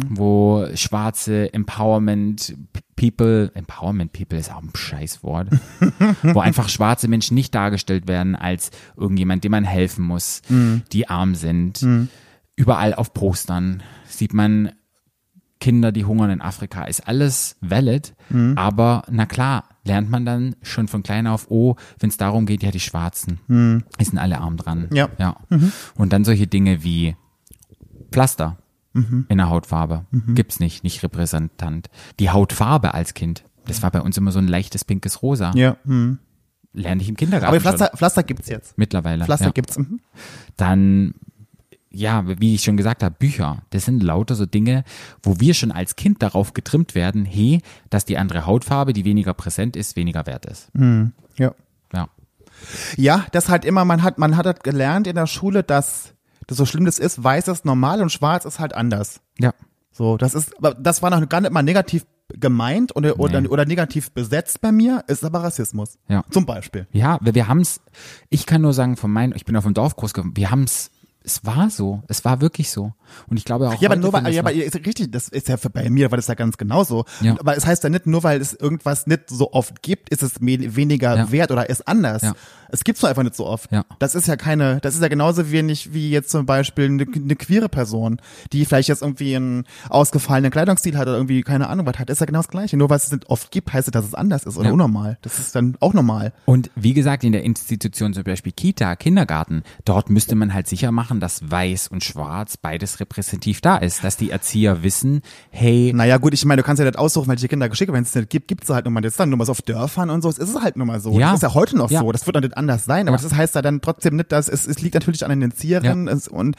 wo schwarze Empowerment People ist auch ein Scheißwort, wo einfach schwarze Menschen nicht dargestellt werden als irgendjemand, dem man helfen muss, die arm sind. Überall auf Postern sieht man Kinder, die hungern in Afrika, ist alles valid, aber na klar, lernt man dann schon von klein auf, oh, wenn es darum geht, ja, die Schwarzen, sind alle arm dran. Ja. Und dann solche Dinge wie Pflaster in der Hautfarbe, gibt's nicht repräsentant. Die Hautfarbe als Kind, das war bei uns immer so ein leichtes pinkes Rosa. Ja. Lerne ich im Kindergarten Aber Pflaster gibt's jetzt. Mittlerweile. Pflaster gibt's. Dann, wie ich schon gesagt habe, Bücher, das sind lauter so Dinge, wo wir schon als Kind darauf getrimmt werden, hey, dass die andere Hautfarbe, die weniger präsent ist, weniger wert ist. Ja. Ja, das halt immer, man hat halt gelernt in der Schule, dass das so schlimm das ist, weiß ist normal und schwarz ist halt anders. Ja. So, das war noch gar nicht mal negativ gemeint oder negativ besetzt bei mir, ist aber Rassismus. Ja. Zum Beispiel. Ja, wir haben's, ich kann nur sagen, ich bin auf dem Dorf groß geworden, es war so, es war wirklich so. Und ich glaube auch. Ja, aber richtig, das ist ja bei mir, war das ja ganz genauso. Ja. Aber es heißt ja nicht, nur weil es irgendwas nicht so oft gibt, ist es weniger wert oder ist anders. Ja. Es gibt's nur einfach nicht so oft. Ja. Das ist ja genauso wenig wie jetzt zum Beispiel eine queere Person, die vielleicht jetzt irgendwie einen ausgefallenen Kleidungsstil hat oder irgendwie keine Ahnung was hat, ist ja genau das Gleiche. Nur weil es nicht oft gibt, heißt es, dass es anders ist oder unnormal. Das ist dann auch normal. Und wie gesagt, in der Institution zum Beispiel Kita, Kindergarten, dort müsste man halt sicher machen, dass weiß und schwarz beides repräsentativ da ist, dass die Erzieher wissen, hey. Naja gut, ich meine, du kannst ja nicht aussuchen, welche Kinder geschickt, wenn es nicht gibt, gibt's halt nun mal jetzt dann nur mal so auf Dörfern und so, es ist halt nun mal so. Ja. Das ist ja heute noch Ja. so, das wird dann nicht anders sein, aber das heißt ja dann trotzdem nicht, dass es liegt natürlich an den Erzieherinnen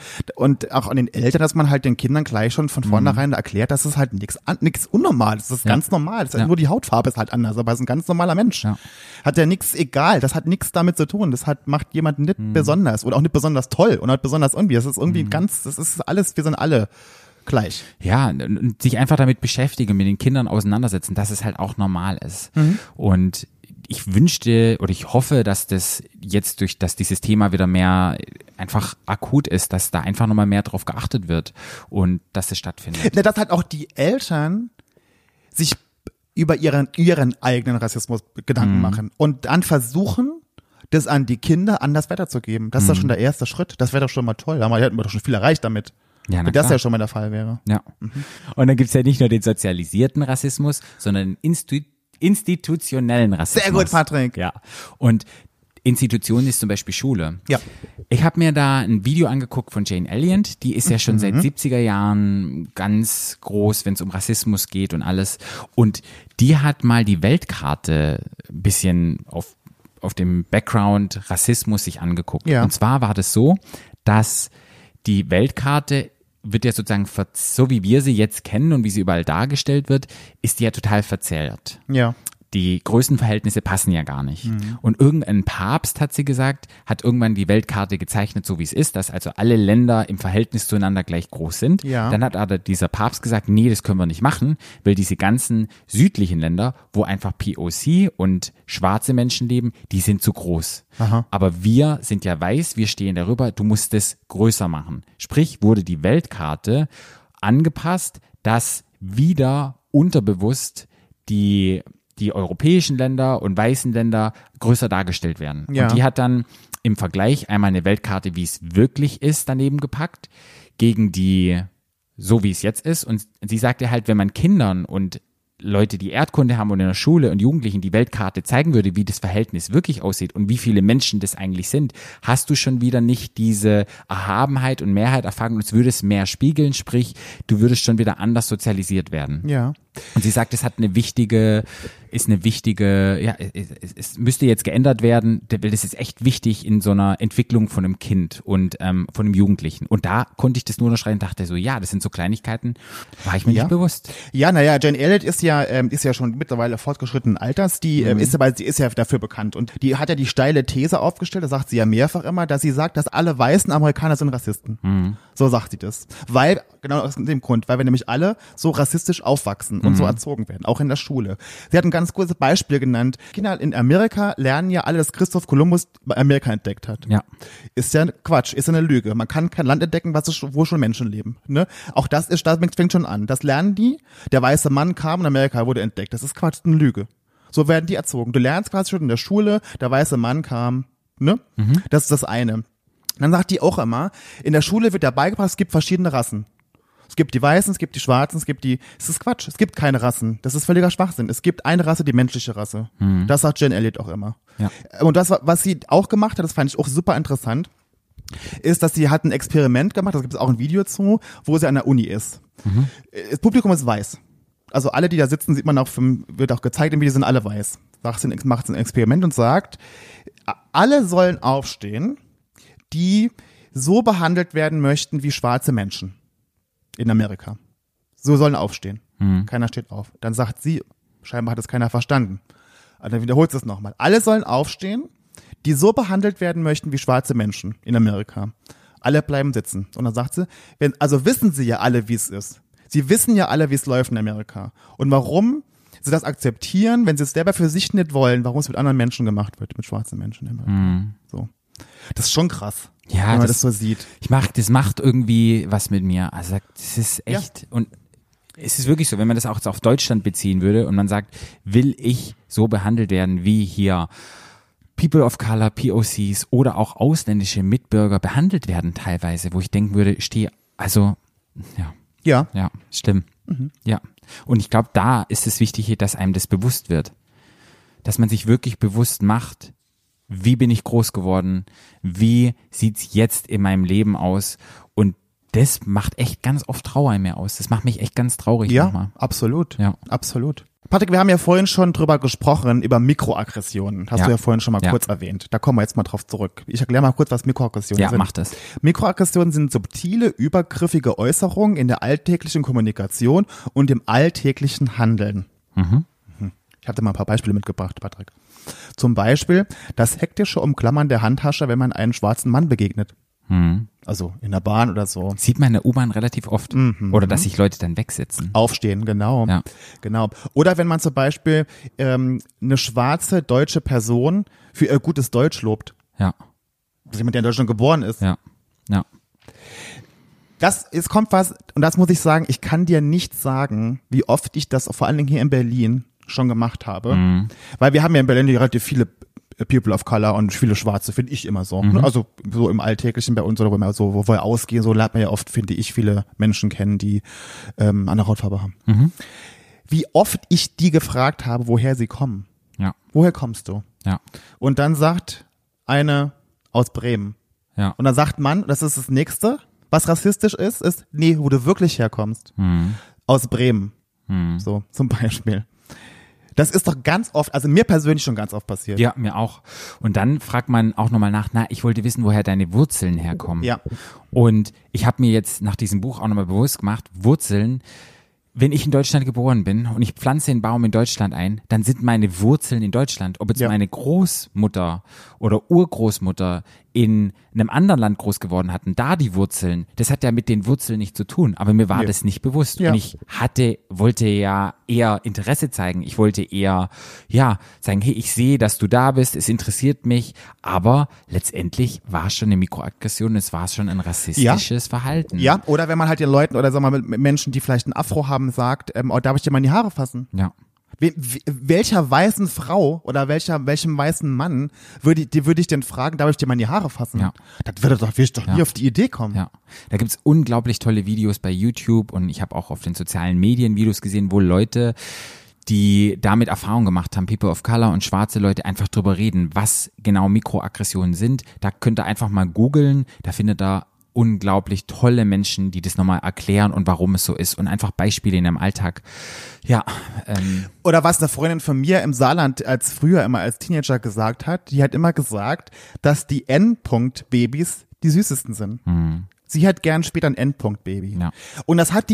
und auch an den Eltern, dass man halt den Kindern gleich schon von vornherein erklärt, dass es halt nichts Unnormales, das ist ganz normal, das ist nur die Hautfarbe ist halt anders, aber es ist ein ganz normaler Mensch. Ja. Hat ja nichts egal, das hat nichts damit zu tun, macht jemanden nicht besonders oder auch nicht besonders toll und nicht besonders irgendwie, das ist irgendwie das ist alles, wir sind alle gleich. Ja, und sich einfach damit beschäftigen, mit den Kindern auseinandersetzen, dass es halt auch normal ist. Und ich wünschte oder ich hoffe, dass das jetzt dass dieses Thema wieder mehr einfach akut ist, dass da einfach nochmal mehr drauf geachtet wird und dass es stattfindet. Dass halt auch die Eltern sich über ihren eigenen Rassismus Gedanken machen und dann versuchen, das an die Kinder anders weiterzugeben. Das ist doch schon der erste Schritt. Das wäre doch schon mal toll. Da hätten wir doch schon viel erreicht damit. Ja, wenn das ja schon mal der Fall wäre. Ja. Und dann gibt's ja nicht nur den sozialisierten Rassismus, sondern den institutionellen Rassismus. Sehr gut, Patrick. Ja. Und Institution ist zum Beispiel Schule. Ja. Ich habe mir da ein Video angeguckt von Jane Elliott, die ist ja schon seit 70er Jahren ganz groß, wenn es um Rassismus geht und alles. Und die hat mal die Weltkarte ein bisschen auf dem Background Rassismus sich angeguckt. Ja. Und zwar war das so, dass die Weltkarte wird ja sozusagen, so wie wir sie jetzt kennen und wie sie überall dargestellt wird, ist die ja total verzerrt. Ja. Die Größenverhältnisse passen ja gar nicht. Und irgendein Papst, hat sie gesagt, hat irgendwann die Weltkarte gezeichnet, so wie es ist, dass also alle Länder im Verhältnis zueinander gleich groß sind. Ja. Dann hat aber dieser Papst gesagt, nee, das können wir nicht machen, weil diese ganzen südlichen Länder, wo einfach POC und schwarze Menschen leben, die sind zu groß. Aha. Aber wir sind ja weiß, wir stehen darüber, du musst es größer machen. Sprich, wurde die Weltkarte angepasst, dass wieder unterbewusst die europäischen Länder und weißen Länder größer dargestellt werden. Ja. Und die hat dann im Vergleich einmal eine Weltkarte, wie es wirklich ist, daneben gepackt, gegen die, so wie es jetzt ist. Und sie sagte halt, wenn man Kindern und Leute, die Erdkunde haben und in der Schule und Jugendlichen die Weltkarte zeigen würde, wie das Verhältnis wirklich aussieht und wie viele Menschen das eigentlich sind, hast du schon wieder nicht diese Erhabenheit und Mehrheit erfahren und es würde es mehr spiegeln, sprich, du würdest schon wieder anders sozialisiert werden. Ja. Und sie sagt, es hat es müsste jetzt geändert werden, weil das ist echt wichtig in so einer Entwicklung von einem Kind und von einem Jugendlichen. Und da konnte ich das nur unterschreiben und dachte so, ja, das sind so Kleinigkeiten, war ich mir nicht bewusst. Ja, naja, Jane Elliott ist ja schon mittlerweile fortgeschrittenen Alters, sie ist ja dafür bekannt und die hat ja die steile These aufgestellt, da sagt sie ja mehrfach immer, dass sie sagt, dass alle weißen Amerikaner sind Rassisten. So sagt sie das. Weil, genau aus dem Grund, weil wir nämlich alle so rassistisch aufwachsen und so erzogen werden, auch in der Schule. Sie hat ein ganz kurzes Beispiel genannt. Kinder in Amerika lernen ja alle, dass Christoph Kolumbus Amerika entdeckt hat. Ja. Ist ja Quatsch, ist ja eine Lüge. Man kann kein Land entdecken, wo schon Menschen leben. Ne? Auch das fängt schon an. Das lernen die. Der weiße Mann kam und Amerika wurde entdeckt. Das ist Quatsch, eine Lüge. So werden die erzogen. Du lernst quasi schon in der Schule, der weiße Mann kam. Ne? Das ist das eine. Dann sagt die auch immer, in der Schule wird ja beigebracht, es gibt verschiedene Rassen. Es gibt die Weißen, es gibt die Schwarzen, es ist Quatsch, es gibt keine Rassen. Das ist völliger Schwachsinn. Es gibt eine Rasse, die menschliche Rasse. Das sagt Jane Elliott auch immer. Ja. Und das, was sie auch gemacht hat, das fand ich auch super interessant, ist, dass sie hat ein Experiment gemacht, da gibt es auch ein Video zu, wo sie an der Uni ist. Das Publikum ist weiß. Also alle, die da sitzen, sieht man auch, wird auch gezeigt, im Video sind alle weiß. Macht ein Experiment und sagt, alle sollen aufstehen, die so behandelt werden möchten wie schwarze Menschen in Amerika. So sollen aufstehen. Keiner steht auf. Dann sagt sie, scheinbar hat es keiner verstanden. Also dann wiederholt sie es nochmal. Alle sollen aufstehen, die so behandelt werden möchten wie schwarze Menschen in Amerika. Alle bleiben sitzen. Und dann sagt sie, also wissen sie ja alle, wie es ist. Sie wissen ja alle, wie es läuft in Amerika. Und warum sie das akzeptieren, wenn sie es selber für sich nicht wollen, warum es mit anderen Menschen gemacht wird, mit schwarzen Menschen in Amerika. So. Das ist schon krass, Ja, wenn man das so sieht. Das macht irgendwie was mit mir. Also das ist echt, und es ist wirklich so, wenn man das auch jetzt auf Deutschland beziehen würde und man sagt, will ich so behandelt werden, wie hier People of Color, POCs oder auch ausländische Mitbürger behandelt werden teilweise, wo ich denken würde, ja, stimmt. Ja. Und ich glaube, da ist es wichtig, dass einem das bewusst wird. Dass man sich wirklich bewusst macht, wie bin ich groß geworden, wie sieht's jetzt in meinem Leben aus, und das macht echt ganz oft Trauer in mir aus. Das macht mich echt ganz traurig manchmal. Ja, absolut. Ja. Absolut. Patrick, wir haben ja vorhin schon drüber gesprochen, über Mikroaggressionen. Hast du ja vorhin schon mal kurz erwähnt. Da kommen wir jetzt mal drauf zurück. Ich erkläre mal kurz, was Mikroaggressionen sind. Ja, mach das. Mikroaggressionen sind subtile, übergriffige Äußerungen in der alltäglichen Kommunikation und im alltäglichen Handeln. Ich hatte mal ein paar Beispiele mitgebracht, Patrick. Zum Beispiel das hektische Umklammern der Handtasche, wenn man einen schwarzen Mann begegnet. Also in der Bahn oder so. Sieht man in der U-Bahn relativ oft. Oder dass sich Leute dann wegsetzen. Aufstehen, genau. Ja. Genau. Oder wenn man zum Beispiel eine schwarze deutsche Person für ihr gutes Deutsch lobt. Ja. Also jemand, der in Deutschland geboren ist. Ja. Ja. Es kommt was, und das muss ich sagen, ich kann dir nicht sagen, wie oft ich das vor allen Dingen hier in Berlin schon gemacht habe. Weil wir haben ja in Berlin relativ viele People of Color und viele Schwarze, finde ich immer so. Also so im Alltäglichen bei uns oder wo wir ausgehen, so lernt man ja oft, finde ich, viele Menschen kennen, die andere Hautfarbe haben. Wie oft ich die gefragt habe, woher sie kommen. Ja. Woher kommst du? Ja. Und dann sagt eine aus Bremen. Ja. Und dann sagt man, das ist das Nächste, was rassistisch ist, nee, wo du wirklich herkommst. Aus Bremen. So, zum Beispiel. Das ist doch ganz oft, also mir persönlich schon ganz oft passiert. Ja, mir auch. Und dann fragt man auch nochmal nach, ich wollte wissen, woher deine Wurzeln herkommen. Ja. Und ich habe mir jetzt nach diesem Buch auch nochmal bewusst gemacht, Wurzeln, wenn ich in Deutschland geboren bin und ich pflanze einen Baum in Deutschland ein, dann sind meine Wurzeln in Deutschland. Ob jetzt meine Großmutter oder Urgroßmutter in einem anderen Land groß geworden hatten, da die Wurzeln, das hat ja mit den Wurzeln nichts zu tun. Aber mir war das nicht bewusst. Ja. Und ich wollte ja eher Interesse zeigen. Ich wollte eher, sagen, hey, ich sehe, dass du da bist, es interessiert mich. Aber letztendlich war es schon eine Mikroaggression, es war schon ein rassistisches Verhalten. Ja, oder wenn man halt den Leuten oder sagen wir mal mit Menschen, die vielleicht einen Afro haben, sagt, darf ich dir mal in die Haare fassen? Ja. Welcher weißen Frau oder welchem weißen Mann würde ich denn fragen, darf ich dir mal in die Haare fassen? Ja. Das würde ich doch nie auf die Idee kommen. Ja, da gibt's unglaublich tolle Videos bei YouTube und ich habe auch auf den sozialen Medien Videos gesehen, wo Leute, die damit Erfahrung gemacht haben, People of Color und schwarze Leute, einfach drüber reden, was genau Mikroaggressionen sind. Da könnt ihr einfach mal googeln, da findet ihr unglaublich tolle Menschen, die das nochmal erklären und warum es so ist und einfach Beispiele in ihrem Alltag. Ja. Oder was eine Freundin von mir im Saarland als Teenager gesagt hat, die hat immer gesagt, dass die Endpunkt-Babys die süßesten sind. Sie hat gern später ein Endpunkt-Baby. Ja. Und das hat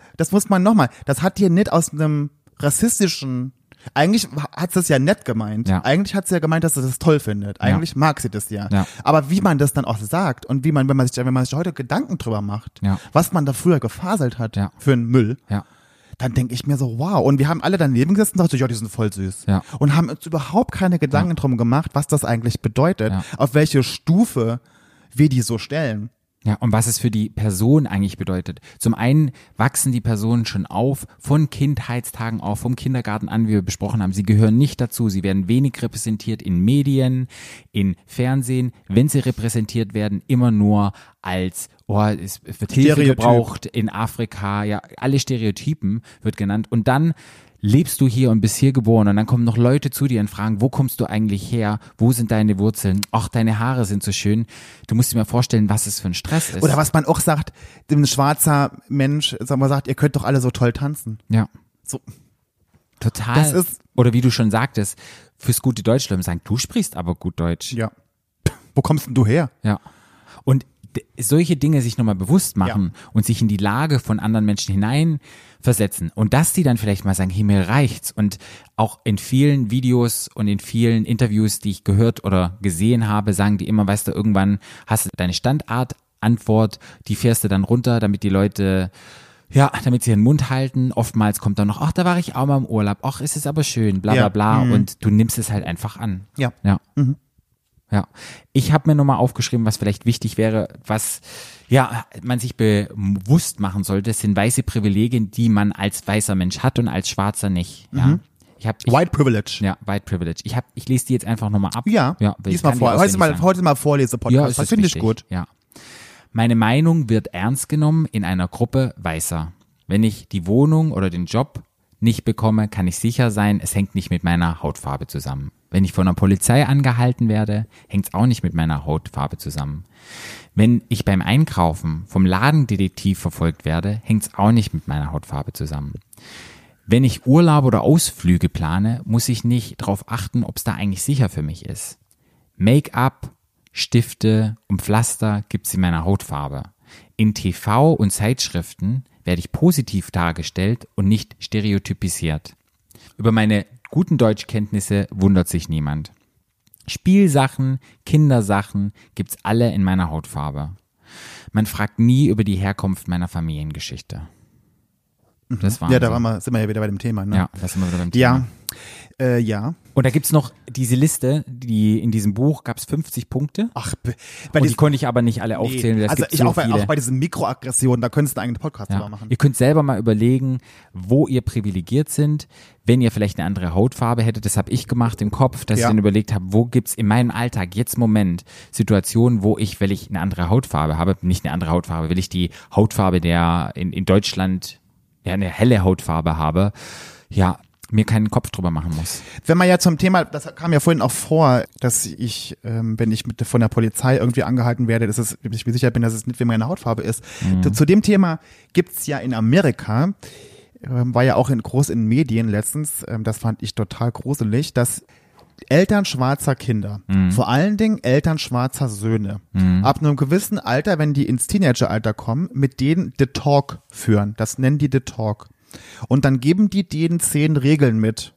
die nicht aus einem rassistischen, eigentlich hat sie es ja nett gemeint. Ja. Eigentlich hat sie ja gemeint, dass sie das toll findet. Eigentlich mag sie das ja. Ja. Aber wie man das dann auch sagt und wenn man sich heute Gedanken drüber macht, was man da früher gefaselt hat für einen Müll, dann denke ich mir so, wow. Und wir haben alle daneben gesessen und dachten, ja, die sind voll süß. Ja. Und haben uns überhaupt keine Gedanken drum gemacht, was das eigentlich bedeutet, auf welche Stufe wir die so stellen. Ja, und was es für die Person eigentlich bedeutet. Zum einen wachsen die Personen schon auf, von Kindheitstagen auf, vom Kindergarten an, wie wir besprochen haben. Sie gehören nicht dazu. Sie werden wenig repräsentiert in Medien, in Fernsehen. Wenn sie repräsentiert werden, immer nur als, es wird Hilfe gebraucht in Afrika. Ja, alle Stereotypen wird genannt. Und dann lebst du hier und bist hier geboren und dann kommen noch Leute zu dir und fragen, wo kommst du eigentlich her? Wo sind deine Wurzeln? Ach, deine Haare sind so schön. Du musst dir mal vorstellen, was es für ein Stress ist. Oder was man auch sagt, ein schwarzer Mensch, sagt, ihr könnt doch alle so toll tanzen. Ja. So. Total. Das ist, oder wie du schon sagtest, fürs gute Deutsch sagen, du sprichst aber gut Deutsch. Ja. Wo kommst denn du her? Ja. Und solche Dinge sich nochmal bewusst machen und sich in die Lage von anderen Menschen hineinversetzen und dass die dann vielleicht mal sagen, hey, mir reicht's. Und auch in vielen Videos und in vielen Interviews, die ich gehört oder gesehen habe, sagen die immer, weißt du, irgendwann hast du deine Standardantwort, die fährst du dann runter, damit die Leute, damit sie ihren Mund halten. Oftmals kommt dann noch, ach, da war ich auch mal im Urlaub, ach, ist es aber schön, bla bla bla. Und du nimmst es halt einfach an. Ja. Ja. Mhm. Ja, ich habe mir nochmal aufgeschrieben, was vielleicht wichtig wäre, was man sich bewusst machen sollte, sind weiße Privilegien, die man als weißer Mensch hat und als Schwarzer nicht. Ja. White Privilege. Ja, White Privilege. Ich lese die jetzt einfach nochmal ab. Ja, diesmal vor. Heute mal Vorlese-Podcast. Das finde ich gut. Ja. Meine Meinung wird ernst genommen in einer Gruppe Weißer. Wenn ich die Wohnung oder den Job nicht bekomme, kann ich sicher sein, es hängt nicht mit meiner Hautfarbe zusammen. Wenn ich von der Polizei angehalten werde, hängt es auch nicht mit meiner Hautfarbe zusammen. Wenn ich beim Einkaufen vom Ladendetektiv verfolgt werde, hängt es auch nicht mit meiner Hautfarbe zusammen. Wenn ich Urlaub oder Ausflüge plane, muss ich nicht darauf achten, ob es da eigentlich sicher für mich ist. Make-up, Stifte und Pflaster gibt es in meiner Hautfarbe. In TV und Zeitschriften werde ich positiv dargestellt und nicht stereotypisiert. Über meine guten Deutschkenntnisse wundert sich niemand. Spielsachen, Kindersachen gibt's alle in meiner Hautfarbe. Man fragt nie über die Herkunft meiner Familiengeschichte. Das war sind wir ja wieder bei dem Thema. Ne? Ja, da sind wir wieder beim Thema. Ja. Und da gibt's noch diese Liste, die in diesem Buch gab's 50 Punkte. Und die konnte ich aber nicht alle aufzählen. Nee. Also auch bei diesen Mikroaggressionen, da könntest du einen eigenen Podcast drüber machen. Ihr könnt selber mal überlegen, wo ihr privilegiert sind, wenn ihr vielleicht eine andere Hautfarbe hättet. Das habe ich gemacht im Kopf, dass ich dann überlegt habe, wo gibt's in meinem Alltag jetzt im Moment Situationen, wo ich, weil ich eine andere Hautfarbe habe, nicht eine andere Hautfarbe, will ich die Hautfarbe der in Deutschland eine helle Hautfarbe habe, mir keinen Kopf drüber machen muss. Wenn man ja zum Thema, das kam ja vorhin auch vor, dass ich, wenn ich von der Polizei irgendwie angehalten werde, ich mir sicher bin, dass es nicht wie meine Hautfarbe ist. Zu dem Thema gibt's ja in Amerika, war ja auch groß in Medien letztens, das fand ich total gruselig, dass Eltern schwarzer Kinder, vor allen Dingen Eltern schwarzer Söhne, ab einem gewissen Alter, wenn die ins Teenageralter kommen, mit denen The Talk führen. Das nennen die The Talk. Und dann geben die denen 10 Regeln mit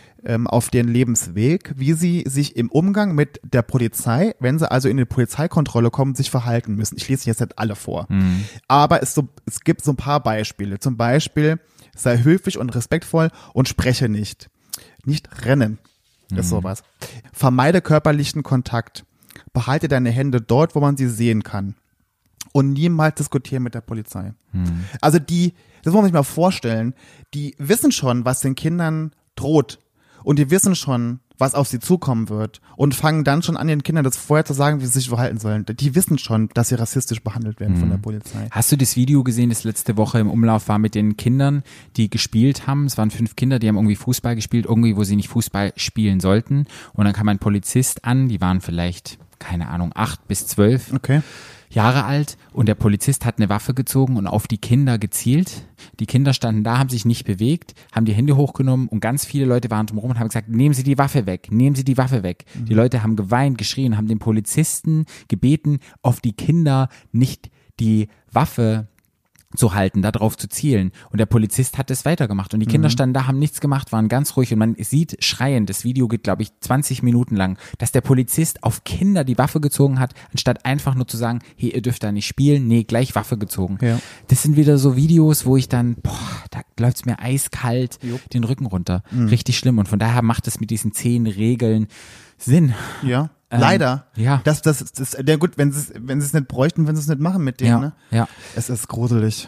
auf den Lebensweg, wie sie sich im Umgang mit der Polizei, wenn sie also in die Polizeikontrolle kommen, sich verhalten müssen. Ich lese jetzt nicht alle vor. Aber es gibt so ein paar Beispiele. Zum Beispiel, sei höflich und respektvoll und spreche nicht. Nicht rennen. Ist sowas. Vermeide körperlichen Kontakt. Behalte deine Hände dort, wo man sie sehen kann. Und niemals diskutieren mit der Polizei. Also das muss man sich mal vorstellen, die wissen schon, was den Kindern droht. Und die wissen schon, was auf sie zukommen wird. Und fangen dann schon an, den Kindern das vorher zu sagen, wie sie sich verhalten sollen. Die wissen schon, dass sie rassistisch behandelt werden von der Polizei. Hast du das Video gesehen, das letzte Woche im Umlauf war mit den Kindern, die gespielt haben? Es waren 5 Kinder, die haben irgendwie Fußball gespielt, irgendwie, wo sie nicht Fußball spielen sollten. Und dann kam ein Polizist an, die waren vielleicht, keine Ahnung, 8 bis 12. Okay. Jahre alt und der Polizist hat eine Waffe gezogen und auf die Kinder gezielt. Die Kinder standen da, haben sich nicht bewegt, haben die Hände hochgenommen und ganz viele Leute waren drumherum und haben gesagt, nehmen Sie die Waffe weg, nehmen Sie die Waffe weg. Die Leute haben geweint, geschrien, haben den Polizisten gebeten, auf die Kinder nicht die Waffe zu halten, da drauf zu zielen. Und der Polizist hat es weitergemacht. Und die Kinder standen da, haben nichts gemacht, waren ganz ruhig. Und man sieht schreiend, das Video geht, glaube ich, 20 Minuten lang, dass der Polizist auf Kinder die Waffe gezogen hat, anstatt einfach nur zu sagen, hey, ihr dürft da nicht spielen. Nee, gleich Waffe gezogen. Ja. Das sind wieder so Videos, wo ich dann, da läuft's mir eiskalt den Rücken runter. Richtig schlimm. Und von daher macht es mit diesen 10 Regeln Sinn. Ja. Leider. Ja. Das ja gut, wenn sie es nicht bräuchten, wenn sie es nicht machen mit denen, Ja, ne? ja. Es ist gruselig.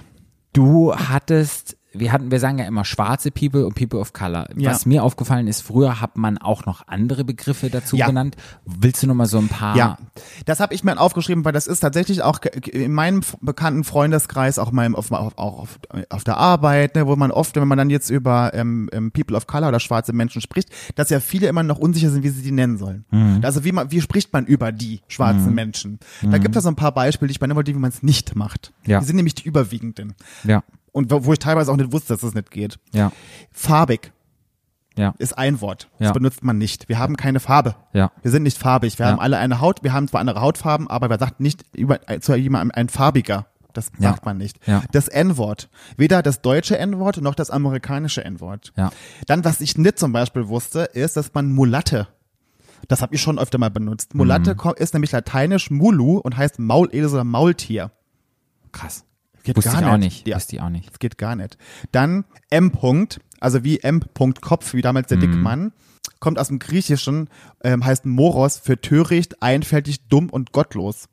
Du hattest, wir sagen ja immer schwarze People und People of Color. Ja. Was mir aufgefallen ist, früher hat man auch noch andere Begriffe dazu Ja. genannt. Willst du noch mal so ein paar? Ja, das habe ich mir aufgeschrieben, weil das ist tatsächlich auch in meinem bekannten Freundeskreis, auch auf der Arbeit, ne, wo man oft, wenn man dann jetzt über People of Color oder schwarze Menschen spricht, dass ja viele immer noch unsicher sind, wie sie die nennen sollen. Also wie spricht man über die schwarzen Menschen? Da gibt es so ein paar Beispiele, die ich meine wollte, wie man es nicht macht. Ja. Die sind nämlich die überwiegenden. Ja. Und wo ich teilweise auch nicht wusste, dass das nicht geht. Ja. Farbig Ja. ist ein Wort. Das Ja. benutzt man nicht. Wir haben keine Farbe. Ja. Wir sind nicht farbig. Wir Ja. haben alle eine Haut. Wir haben zwar andere Hautfarben, aber man sagt nicht zu jemandem ein farbiger. Das Ja. sagt man nicht. Ja. Das N-Wort. Weder das deutsche N-Wort noch das amerikanische N-Wort. Ja. Dann, was ich nicht zum Beispiel wusste, ist, dass man Mulatte, das habe ich schon öfter mal benutzt. Mulatte ist nämlich lateinisch Mulu und heißt Maulesel oder Maultier. Krass. Geht Wusste gar ich auch nicht. Ja. Wusste ich auch nicht. Das geht gar nicht. Dann M-Punkt, also wie M-Punkt-Kopf, wie damals der Dickmann, kommt aus dem Griechischen, heißt Moros für töricht, einfältig, dumm und gottlos.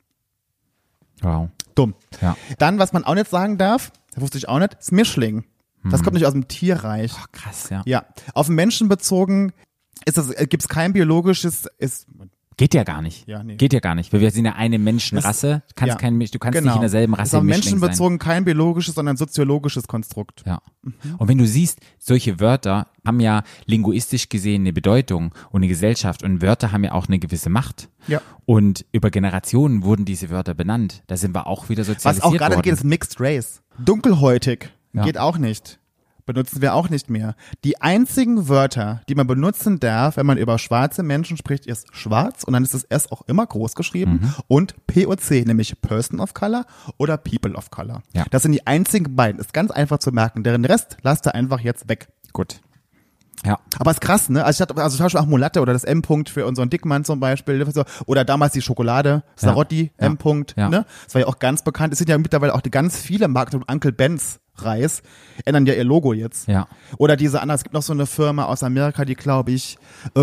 Wow. Dumm. Ja. Dann, was man auch nicht sagen darf, das wusste ich auch nicht, ist Mischling. Das kommt nicht aus dem Tierreich. Oh, krass, ja. Ja. Auf den Menschen bezogen gibt's kein biologisches, Geht ja gar nicht. Ja, nee. Geht ja gar nicht. Weil wir sind ja eine Menschenrasse. Du kannst ja. nicht Genau. in derselben Rasse ist auf Mischling Menschen sein. bezogen kein biologisches, sondern soziologisches Konstrukt. Ja. Und wenn du siehst, solche Wörter haben ja linguistisch gesehen eine Bedeutung und eine Gesellschaft und Wörter haben ja auch eine gewisse Macht. Ja. Und über Generationen wurden diese Wörter benannt. Da sind wir auch wieder sozialisiert Was auch gerade worden. geht, ist Mixed Race. Dunkelhäutig Ja. geht auch nicht. Benutzen wir auch nicht mehr. Die einzigen Wörter, die man benutzen darf, wenn man über schwarze Menschen spricht, ist schwarz und dann ist das S auch immer groß geschrieben und POC, nämlich Person of Color oder People of Color. Ja. Das sind die einzigen beiden. Ist ganz einfach zu merken. Deren Rest lasst ihr einfach jetzt weg. Gut. Ja. Aber ist krass, ne? Also zum Beispiel auch Mulatte oder das M-Punkt für unseren Dickmann zum Beispiel. Oder damals die Schokolade, Sarotti, Ja. M-Punkt, Ja. ne? Das war ja auch ganz bekannt. Es sind ja mittlerweile auch die ganz viele Marken, Uncle Ben's Reis, ändern ja ihr Logo jetzt. Ja. Oder diese andere, es gibt noch so eine Firma aus Amerika, die glaube ich,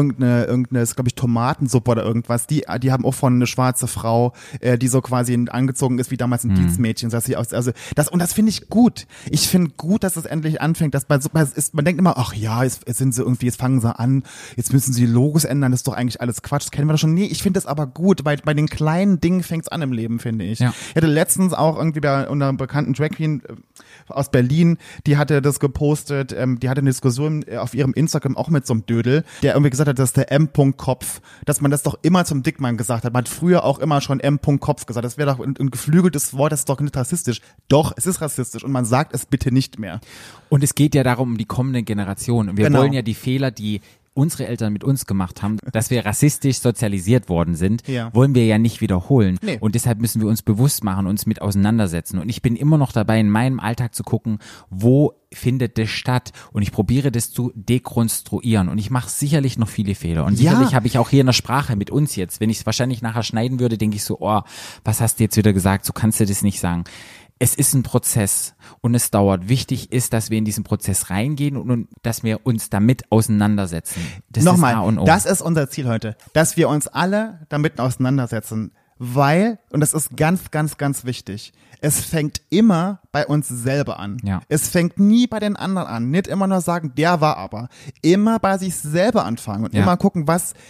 ist glaube ich Tomatensuppe oder irgendwas, die haben auch von eine schwarze Frau, die so quasi angezogen ist wie damals ein Dienstmädchen. Das finde ich gut. Ich finde gut, dass es endlich anfängt, dass man denkt immer, ach ja, jetzt fangen sie an, jetzt müssen sie Logos ändern, das ist doch eigentlich alles Quatsch, das kennen wir doch schon. Nee, ich finde das aber gut, weil bei den kleinen Dingen fängt's an im Leben, finde ich. Ja. Ich hatte letztens auch irgendwie bei einer bekannten Drag Queen aus aus Berlin, die hatte das gepostet, die hatte eine Diskussion auf ihrem Instagram auch mit so einem Dödel, der irgendwie gesagt hat, dass der M-Kopf, dass man das doch immer zum Dickmann gesagt hat. Man hat früher auch immer schon M-Kopf gesagt. Das wäre doch ein geflügeltes Wort, das ist doch nicht rassistisch. Doch, es ist rassistisch und man sagt es bitte nicht mehr. Und es geht ja darum, um die kommende Generation. Und wir Genau. wollen ja die Fehler, die unsere Eltern mit uns gemacht haben, dass wir rassistisch sozialisiert worden sind, Ja. wollen wir ja nicht wiederholen. Nee. Und deshalb müssen wir uns bewusst machen, uns mit auseinandersetzen. Und ich bin immer noch dabei, in meinem Alltag zu gucken, wo findet das statt? Und ich probiere das zu dekonstruieren. Und ich mache sicherlich noch viele Fehler. Und Ja. sicherlich habe ich auch hier in der Sprache mit uns jetzt, wenn ich es wahrscheinlich nachher schneiden würde, denke ich so, oh, was hast du jetzt wieder gesagt? So kannst du das nicht sagen. Es ist ein Prozess und es dauert. Wichtig ist, dass wir in diesen Prozess reingehen und dass wir uns damit auseinandersetzen. Das ist A und Nochmal, O. das ist unser Ziel heute, dass wir uns alle damit auseinandersetzen, weil, und das ist ganz, ganz, ganz wichtig, es fängt immer bei uns selber an. Ja. Es fängt nie bei den anderen an. Nicht immer nur sagen, der war aber. Immer bei sich selber anfangen und Ja. immer gucken,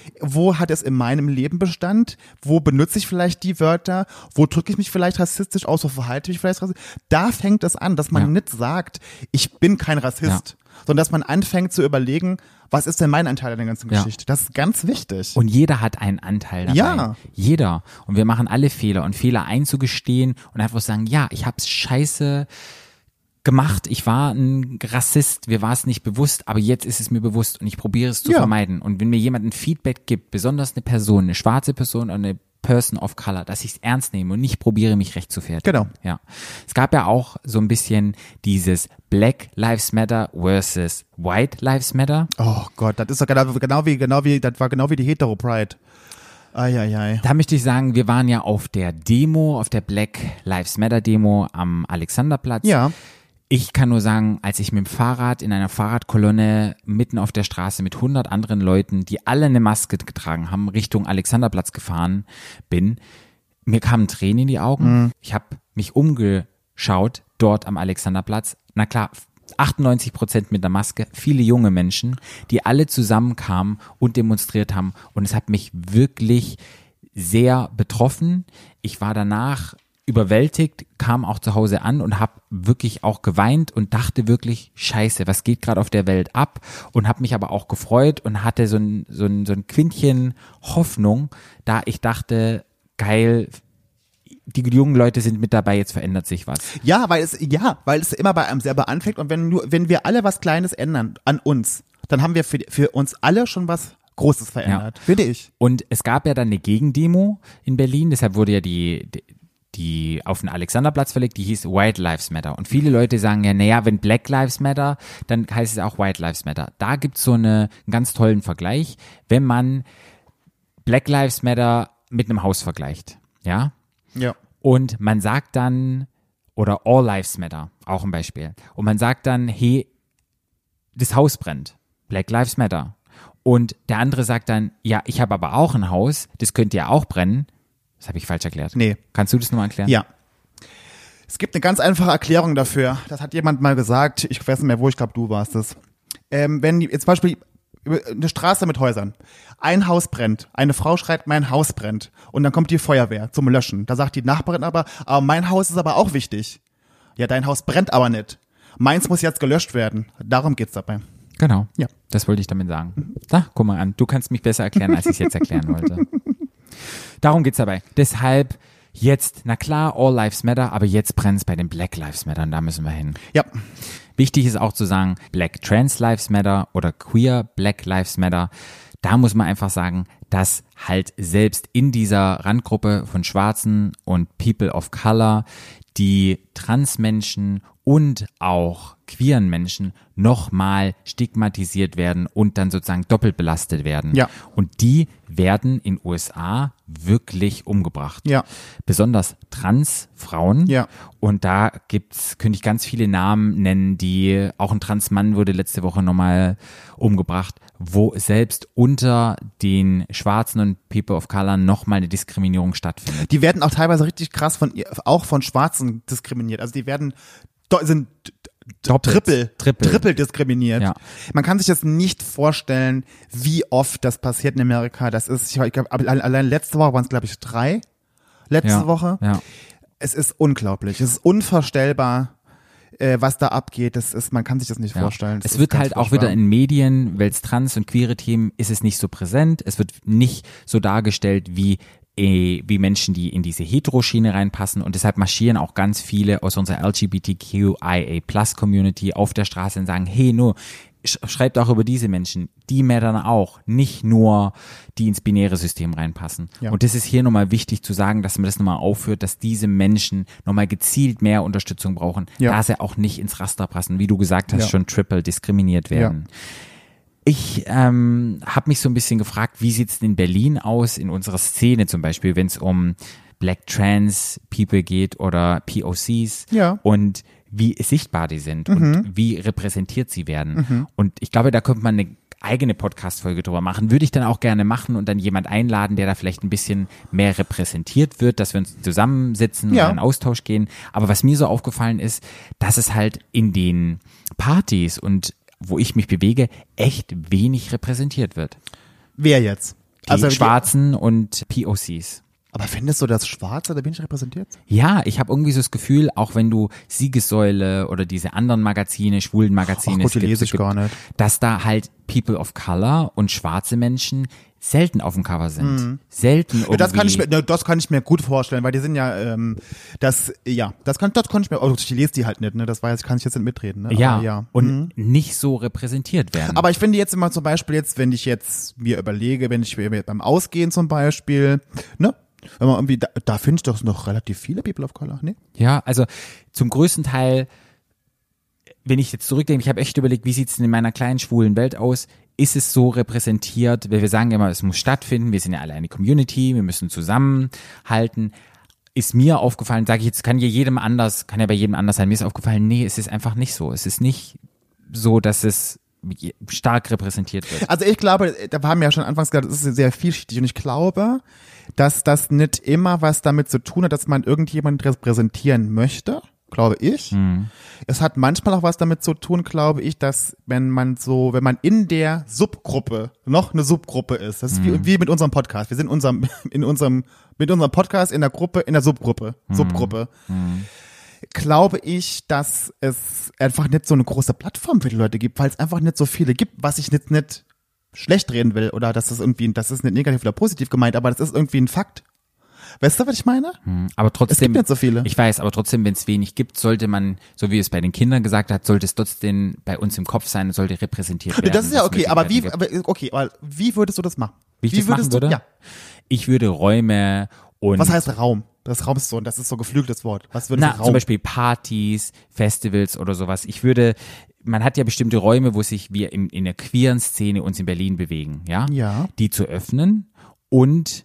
wo hat es in meinem Leben Bestand? Wo benutze ich vielleicht die Wörter? Wo drücke ich mich vielleicht rassistisch aus? Wo verhalte ich mich vielleicht rassistisch? Da fängt es an, dass man Ja. nicht sagt, ich bin kein Rassist, sondern dass man anfängt zu überlegen, was ist denn mein Anteil an der ganzen Ja. Geschichte? Das ist ganz wichtig. Und jeder hat einen Anteil dabei. Ja. Jeder. Und wir machen alle Fehler. Und Fehler einzugestehen und einfach sagen, ja, ich hab's scheiße gemacht. Ich war ein Rassist. Mir war es nicht bewusst, aber jetzt ist es mir bewusst und ich probiere es zu Ja. vermeiden. Und wenn mir jemand ein Feedback gibt, besonders eine Person, eine schwarze Person oder eine Person of Color, dass ich es ernst nehme und nicht probiere, mich rechtfertigen. Genau. Ja. Es gab ja auch so ein bisschen dieses Black Lives Matter versus White Lives Matter. Oh Gott, das ist doch genau wie die Hetero-Pride. Eieiei. Da möchte ich sagen, wir waren ja auf der Demo, auf der Black Lives Matter Demo am Alexanderplatz. Ja. Ich kann nur sagen, als ich mit dem Fahrrad in einer Fahrradkolonne mitten auf der Straße mit 100 anderen Leuten, die alle eine Maske getragen haben, Richtung Alexanderplatz gefahren bin, mir kamen Tränen in die Augen. Ich habe mich umgeschaut dort am Alexanderplatz. Na klar, 98% mit der Maske, viele junge Menschen, die alle zusammenkamen und demonstriert haben. Und es hat mich wirklich sehr betroffen. Ich war danach überwältigt, kam auch zu Hause an und habe wirklich auch geweint und dachte wirklich, scheiße, was geht gerade auf der Welt ab? Und habe mich aber auch gefreut und hatte so ein Quintchen Hoffnung, da ich dachte, geil, die jungen Leute sind mit dabei, jetzt verändert sich was. Ja, weil es immer bei einem selber anfängt und wenn wir alle was Kleines ändern an uns, dann haben wir für uns alle schon was Großes verändert, finde ich. Und es gab ja dann eine Gegendemo in Berlin, deshalb wurde ja die auf den Alexanderplatz verlegt, die hieß White Lives Matter. Und viele Leute sagen ja, naja, wenn Black Lives Matter, dann heißt es auch White Lives Matter. Da gibt's so einen ganz tollen Vergleich, wenn man Black Lives Matter mit einem Haus vergleicht, ja? Ja. Und man sagt dann, oder All Lives Matter, auch ein Beispiel. Und man sagt dann, hey, das Haus brennt, Black Lives Matter. Und der andere sagt dann, ja, ich habe aber auch ein Haus, das könnte ja auch brennen. Das habe ich falsch erklärt. Nee. Kannst du das nochmal erklären? Ja. Es gibt eine ganz einfache Erklärung dafür. Das hat jemand mal gesagt, ich weiß nicht mehr wo, ich glaube du warst es. Wenn jetzt zum Beispiel eine Straße mit Häusern, ein Haus brennt, eine Frau schreit, mein Haus brennt und dann kommt die Feuerwehr zum Löschen. Da sagt die Nachbarin aber mein Haus ist aber auch wichtig. Ja, dein Haus brennt aber nicht. Meins muss jetzt gelöscht werden. Darum geht's dabei. Genau. Ja. Das wollte ich damit sagen. Da, guck mal an. Du kannst mich besser erklären, als ich es jetzt erklären wollte. Darum geht's dabei. Deshalb jetzt, na klar, All Lives Matter, aber jetzt brennt's bei den Black Lives Matter und da müssen wir hin. Ja. Wichtig ist auch zu sagen, Black Trans Lives Matter oder Queer Black Lives Matter. Da muss man einfach sagen, dass halt selbst in dieser Randgruppe von Schwarzen und People of Color die Transmenschen und auch queeren Menschen nochmal stigmatisiert werden und dann sozusagen doppelt belastet werden. Ja. Und die werden in USA wirklich umgebracht. Ja. Besonders Transfrauen. Ja. Und da könnte ich ganz viele Namen nennen, auch ein Transmann wurde letzte Woche nochmal umgebracht, wo selbst unter den Schwarzen und People of Color nochmal eine Diskriminierung stattfindet. Die werden auch teilweise richtig krass auch von Schwarzen diskriminiert. Also die sind triple diskriminiert. Ja. Man kann sich das nicht vorstellen, wie oft das passiert in Amerika. Das ist, ich glaube, allein letzte Woche waren es, glaube ich, 3. Letzte Woche. Ja. Es ist unglaublich. Es ist unvorstellbar, was da abgeht, man kann sich das nicht vorstellen. Das es wird ganz halt auch furchtbar. wieder in Medien, weil es trans- und queere Themen ist es nicht so präsent. Es wird nicht so dargestellt wie Menschen, die in diese Heteroschiene reinpassen, und deshalb marschieren auch ganz viele aus unserer LGBTQIA+-Community auf der Straße und sagen, hey, nur schreibt auch über diese Menschen, die mattern auch, nicht nur die ins binäre System reinpassen. Ja. Und das ist hier nochmal wichtig zu sagen, dass man das nochmal aufführt, dass diese Menschen nochmal gezielt mehr Unterstützung brauchen, da sie auch nicht ins Raster passen, wie du gesagt hast, schon triple diskriminiert werden. Ja. Ich habe mich so ein bisschen gefragt, wie sieht's denn in Berlin aus, in unserer Szene zum Beispiel, wenn es um Black Trans People geht oder POCs und wie sichtbar die sind und wie repräsentiert sie werden. Und ich glaube, da könnte man eine eigene Podcast-Folge drüber machen. Würde ich dann auch gerne machen und dann jemand einladen, der da vielleicht ein bisschen mehr repräsentiert wird, dass wir uns zusammensitzen und in einen Austausch gehen. Aber was mir so aufgefallen ist, dass es halt in den Partys und wo ich mich bewege, echt wenig repräsentiert wird. Wer jetzt? Die Schwarzen und POCs. Aber findest du das Schwarze da wenig repräsentiert? Ja, ich habe irgendwie so das Gefühl, auch wenn du Siegessäule oder diese anderen Magazine, schwulen Magazine, die lese ich gar nicht. Dass da halt People of Color und schwarze Menschen selten auf dem Cover sind. Selten irgendwie. Das kann ich mir gut vorstellen, weil die sind ja, das kann ich mir, ich lese die halt nicht, ne, das kann ich jetzt nicht mitreden, ne? Aber, und nicht so repräsentiert werden. Aber ich finde jetzt immer zum Beispiel wenn ich jetzt mir überlege, wenn ich mir beim Ausgehen zum Beispiel, ne, wenn man irgendwie, da finde ich doch noch relativ viele People of Color, ne? Ja, also zum größten Teil, wenn ich jetzt zurückdenke, ich habe echt überlegt, wie sieht's denn in meiner kleinen schwulen Welt aus? Ist es so repräsentiert, weil wir sagen immer, es muss stattfinden, wir sind ja alle eine Community, wir müssen zusammenhalten. Ist mir aufgefallen, sage ich jetzt, kann ja bei jedem anders sein, mir ist aufgefallen, nee, es ist einfach nicht so. Es ist nicht so, dass es stark repräsentiert wird. Also ich glaube, da haben wir ja schon anfangs gesagt, das ist sehr vielschichtig und ich glaube, dass das nicht immer was damit zu tun hat, dass man irgendjemanden repräsentieren möchte, glaube ich. Es hat manchmal auch was damit zu tun, glaube ich, dass wenn man in der Subgruppe noch eine Subgruppe ist, das ist wie mit unserem Podcast. Wir sind mit unserem Podcast in der Gruppe, in der Subgruppe. Glaube ich, dass es einfach nicht so eine große Plattform für die Leute gibt, weil es einfach nicht so viele gibt, was ich nicht schlecht reden will oder das ist nicht negativ oder positiv gemeint, aber das ist irgendwie ein Fakt. Weißt du, was ich meine? Aber trotzdem, es gibt nicht so viele. Ich weiß, aber trotzdem, wenn es wenig gibt, sollte man, so wie es bei den Kindern gesagt hat, sollte es trotzdem bei uns im Kopf sein und sollte repräsentiert werden. Das ist ja okay, aber wie würdest du das machen? Wie ich das machen würde? Ja. Ich würde Räume und... Was heißt Raum? Das ist so ein geflügeltes Wort. Was würdest du Raum? Zum Beispiel Partys, Festivals oder sowas. Man hat ja bestimmte Räume, wo sich wir in der queeren Szene uns in Berlin bewegen, ja? Ja. Die zu öffnen und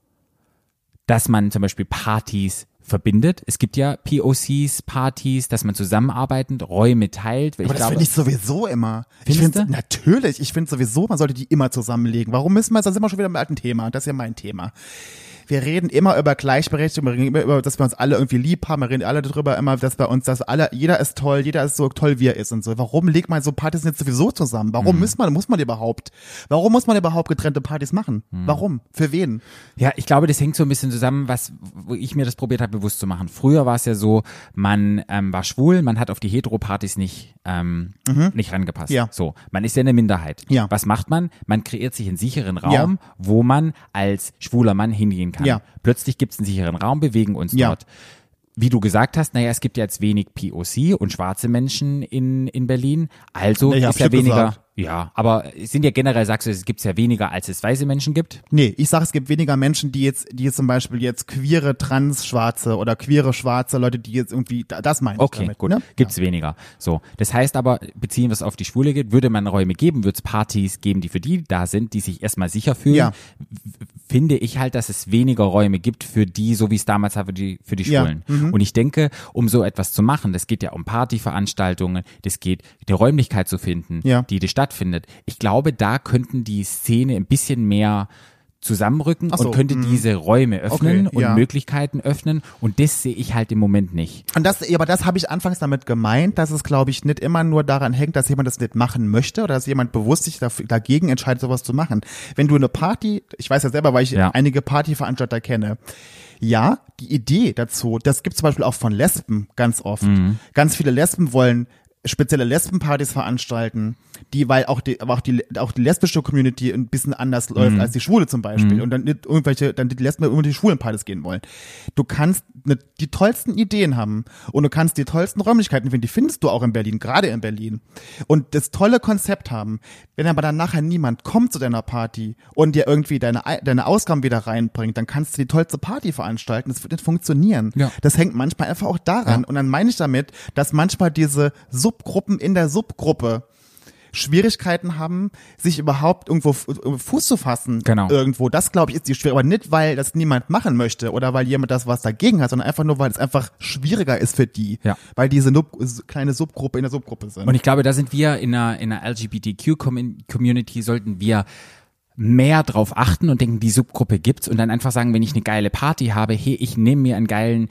dass man zum Beispiel Partys verbindet. Es gibt ja POCs, Partys, dass man zusammenarbeitend Räume teilt. Aber das finde ich sowieso immer. Natürlich. Ich finde sowieso, man sollte die immer zusammenlegen. Warum müssen wir, da sind wir schon wieder im alten Thema. Das ist ja mein Thema. Wir reden immer über Gleichberechtigung, wir reden immer über, dass wir uns alle irgendwie lieb haben, wir reden alle darüber immer, jeder ist toll, jeder ist so toll, wie er ist und so. Warum legt man so Partys nicht sowieso zusammen? Warum muss man überhaupt getrennte Partys machen? Warum? Für wen? Ja, ich glaube, das hängt so ein bisschen zusammen, wo ich mir das probiert habe, bewusst zu machen. Früher war es ja so, man war schwul, man hat auf die Hetero-Partys nicht rangepasst. Ja. So, man ist ja eine Minderheit. Ja. Was macht man? Man kreiert sich einen sicheren Raum, wo man als schwuler Mann hingehen kann. Ja. Plötzlich gibt es einen sicheren Raum, bewegen uns dort. Wie du gesagt hast, es gibt ja jetzt wenig POC und schwarze Menschen in Berlin, also ist ja weniger. Gesagt. Ja, aber es sind ja generell, sagst du, es gibt ja weniger, als es weiße Menschen gibt? Nee, ich sage, es gibt weniger Menschen, die jetzt zum Beispiel jetzt queere Trans-Schwarze oder queere schwarze Leute, die jetzt irgendwie, das meine ich okay, damit. Gut, ne? Gibt's weniger. So, das heißt aber, beziehen wir es auf die Schwule geht, würde man Räume geben, würde es Partys geben, die für die da sind, die sich erstmal sicher fühlen. Ja. Finde ich halt, dass es weniger Räume gibt für die, so wie es damals war für die Schwulen. Ja. Und ich denke, um so etwas zu machen, das geht ja um Partyveranstaltungen, das geht, die Räumlichkeit zu finden, die stattfindet. Ich glaube, da könnten die Szene ein bisschen mehr zusammenrücken Ach so, und könnte diese Räume öffnen Okay, und ja. Möglichkeiten öffnen und das sehe ich halt im Moment nicht. Und aber das habe ich anfangs damit gemeint, dass es, glaube ich, nicht immer nur daran hängt, dass jemand das nicht machen möchte oder dass jemand bewusst sich dagegen entscheidet, sowas zu machen. Wenn du eine Party, ich weiß ja selber, weil ich einige Partyveranstalter kenne, ja, die Idee dazu, das gibt es zum Beispiel auch von Lesben ganz oft. Ganz viele Lesben wollen spezielle Lesbenpartys veranstalten, weil auch die lesbische Community ein bisschen anders läuft als die Schwule zum Beispiel und dann die Lesben über die Schwulenpartys gehen wollen. Du kannst die tollsten Ideen haben und du kannst die tollsten Räumlichkeiten finden, die findest du auch in Berlin, gerade in Berlin und das tolle Konzept haben. Wenn aber dann nachher niemand kommt zu deiner Party und dir irgendwie deine Ausgaben wieder reinbringt, dann kannst du die tollste Party veranstalten, das wird nicht funktionieren. Ja. Das hängt manchmal einfach auch daran und dann meine ich damit, dass manchmal diese Subgruppen in der Subgruppe Schwierigkeiten haben, sich überhaupt irgendwo Fuß zu fassen. Genau. Irgendwo. Das, glaube ich, ist die Schwierigkeit. Aber nicht, weil das niemand machen möchte oder weil jemand das was dagegen hat, sondern einfach nur, weil es einfach schwieriger ist für die. Ja. Weil diese kleine Subgruppe in der Subgruppe sind. Und ich glaube, da sind wir in einer LGBTQ-Community, sollten wir mehr drauf achten und denken, die Subgruppe gibt's und dann einfach sagen, wenn ich eine geile Party habe, hey, ich nehme mir einen geilen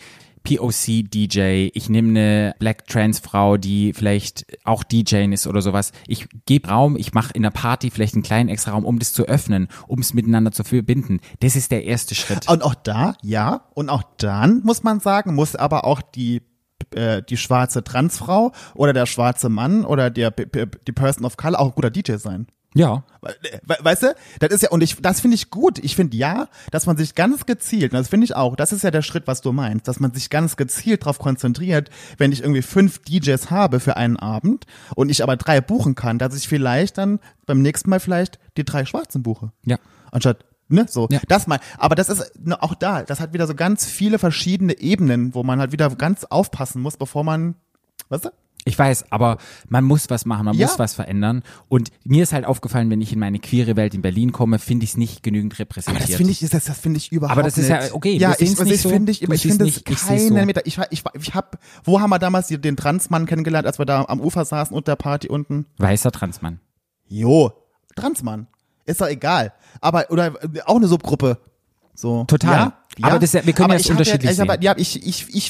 POC-DJ, ich nehme eine Black-Trans-Frau, die vielleicht auch DJing ist oder sowas. Ich gebe Raum, ich mache in der Party vielleicht einen kleinen extra Raum, um das zu öffnen, um es miteinander zu verbinden. Das ist der erste Schritt. Und auch da, ja, und auch dann muss man sagen, muss aber auch die schwarze Transfrau oder der schwarze Mann oder die Person of Color auch ein guter DJ sein. Ja. Weißt du, das ist ja, und das finde ich gut. Ich finde ja, dass man sich ganz gezielt, und das finde ich auch, das ist ja der Schritt, was du meinst, dass man sich ganz gezielt darauf konzentriert, wenn ich irgendwie 5 DJs habe für einen Abend und ich aber 3 buchen kann, dass ich vielleicht dann beim nächsten Mal vielleicht die 3 Schwarzen buche. Ja. Anstatt, ne, so. Ja. Aber das ist auch da, das hat wieder so ganz viele verschiedene Ebenen, wo man halt wieder ganz aufpassen muss, bevor man, weißt du? Ich weiß, aber man muss was machen, man Ja. muss was verändern. Und mir ist halt aufgefallen, wenn ich in meine queere Welt in Berlin komme, finde ich es nicht genügend repräsentiert. Aber das finde ich überhaupt Aber das ist nicht. ja okay, Ja, wir sehen's nicht so. finde Du es siehst nicht, ich seh's so. keinen Meter. Wo haben wir damals den Transmann kennengelernt, als wir da am Ufer saßen und der Party unten? Weißer Transmann. Jo, Transmann. Ist doch egal. Aber, oder auch eine Subgruppe. So. Total. Ja? Aber das ist ja- wir können ja das unterschiedlich sehen. Ich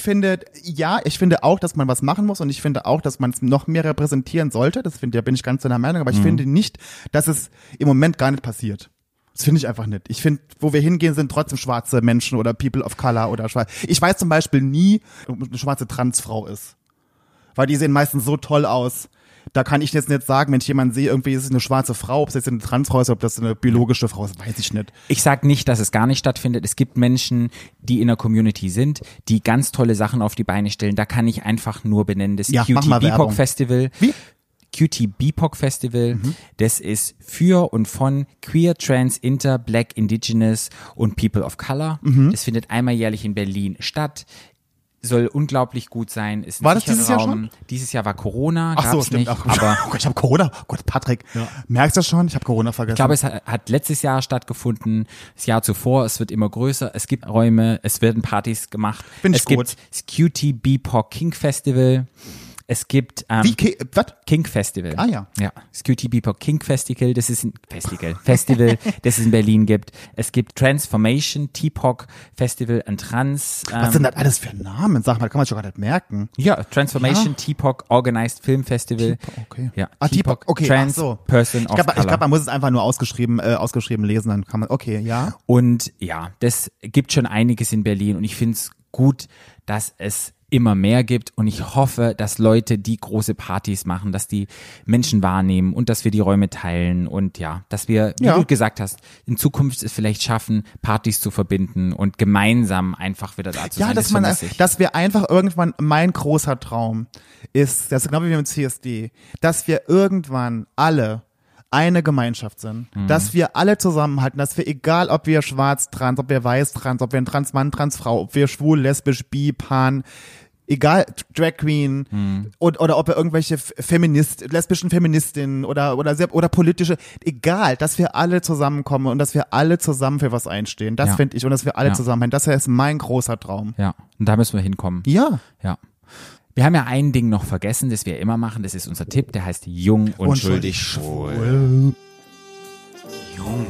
finde auch, dass man was machen muss und ich finde auch, dass man es noch mehr repräsentieren sollte. Da bin ich ganz deiner Meinung, aber ich finde nicht, dass es im Moment gar nicht passiert. Das finde ich einfach nicht. Ich finde, wo wir hingehen, sind trotzdem schwarze Menschen oder People of Color oder schwarz. Ich weiß zum Beispiel nie, ob eine schwarze Transfrau ist. Weil die sehen meistens so toll aus. Da kann ich jetzt nicht sagen, wenn ich jemanden sehe, irgendwie ist es eine schwarze Frau, ob es jetzt eine Transfrau ist, ob das eine biologische Frau ist, weiß ich nicht. Ich sage nicht, dass es gar nicht stattfindet. Es gibt Menschen, die in der Community sind, die ganz tolle Sachen auf die Beine stellen. Da kann ich einfach nur benennen, das Ja, mach mal QT Werbung. BIPOC Festival. Wie? QT BIPOC Festival, das ist für und von Queer, Trans, Inter, Black, Indigenous und People of Color. Das findet einmal jährlich in Berlin statt. Soll unglaublich gut sein. Ist ein War das sicherer dieses Jahr Raum. schon? Dieses Jahr war Corona, Ach so, gab's stimmt. nicht. Ach, Aber oh Gott, ich habe Corona. Oh Gott, Patrick. Merkst du das schon? Ich habe Corona vergessen. ich glaube, es hat letztes Jahr stattgefunden, das Jahr zuvor, es wird immer größer, es gibt Räume, es werden Partys gemacht. Find ich es gut. gibt das QT BIPOC King Festival, es gibt was? King Festival. Ah, ja. Ja, das QT BIPOC King Festival, das ist ein Festival, das es in Berlin gibt. Es gibt Transformation TPOC Festival an Trans. Was sind das alles für Namen? Sag mal, kann man schon gar nicht merken. Ja, Transformation TPOC Organized Film Festival. Okay. Ja, TPOC, okay. Trans ach so. Person Ich of glaube, Color. man muss es einfach nur ausgeschrieben lesen, dann kann man, okay, ja. Und ja, das gibt schon einiges in Berlin und ich finde es gut, dass es immer mehr gibt und ich hoffe, dass Leute die große Partys machen, dass die Menschen wahrnehmen und dass wir die Räume teilen und ja, dass wir, wie Ja. du gesagt hast, in Zukunft es vielleicht schaffen, Partys zu verbinden und gemeinsam einfach wieder da zu sein. Ja, Das vermisse ich. dass wir einfach irgendwann, mein großer Traum ist, das ist genau wie mit dem CSD, dass wir irgendwann alle eine Gemeinschaft sind, dass wir alle zusammenhalten, dass wir, egal ob wir schwarz, trans, ob wir weiß, trans, ob wir ein Transmann, Transfrau, ob wir schwul, lesbisch, bi, pan, egal, Drag Queen oder ob wir irgendwelche lesbischen Feministinnen oder politische, egal, dass wir alle zusammenkommen und dass wir alle zusammen für was einstehen. Das Ja. finde ich, und dass wir alle Ja. zusammenhalten. Das ist mein großer Traum. Ja, und da müssen wir hinkommen. Ja. Ja. Wir haben ja ein Ding noch vergessen, das wir immer machen, das ist unser Tipp, der heißt Jung, unschuldig, schwul. Jung,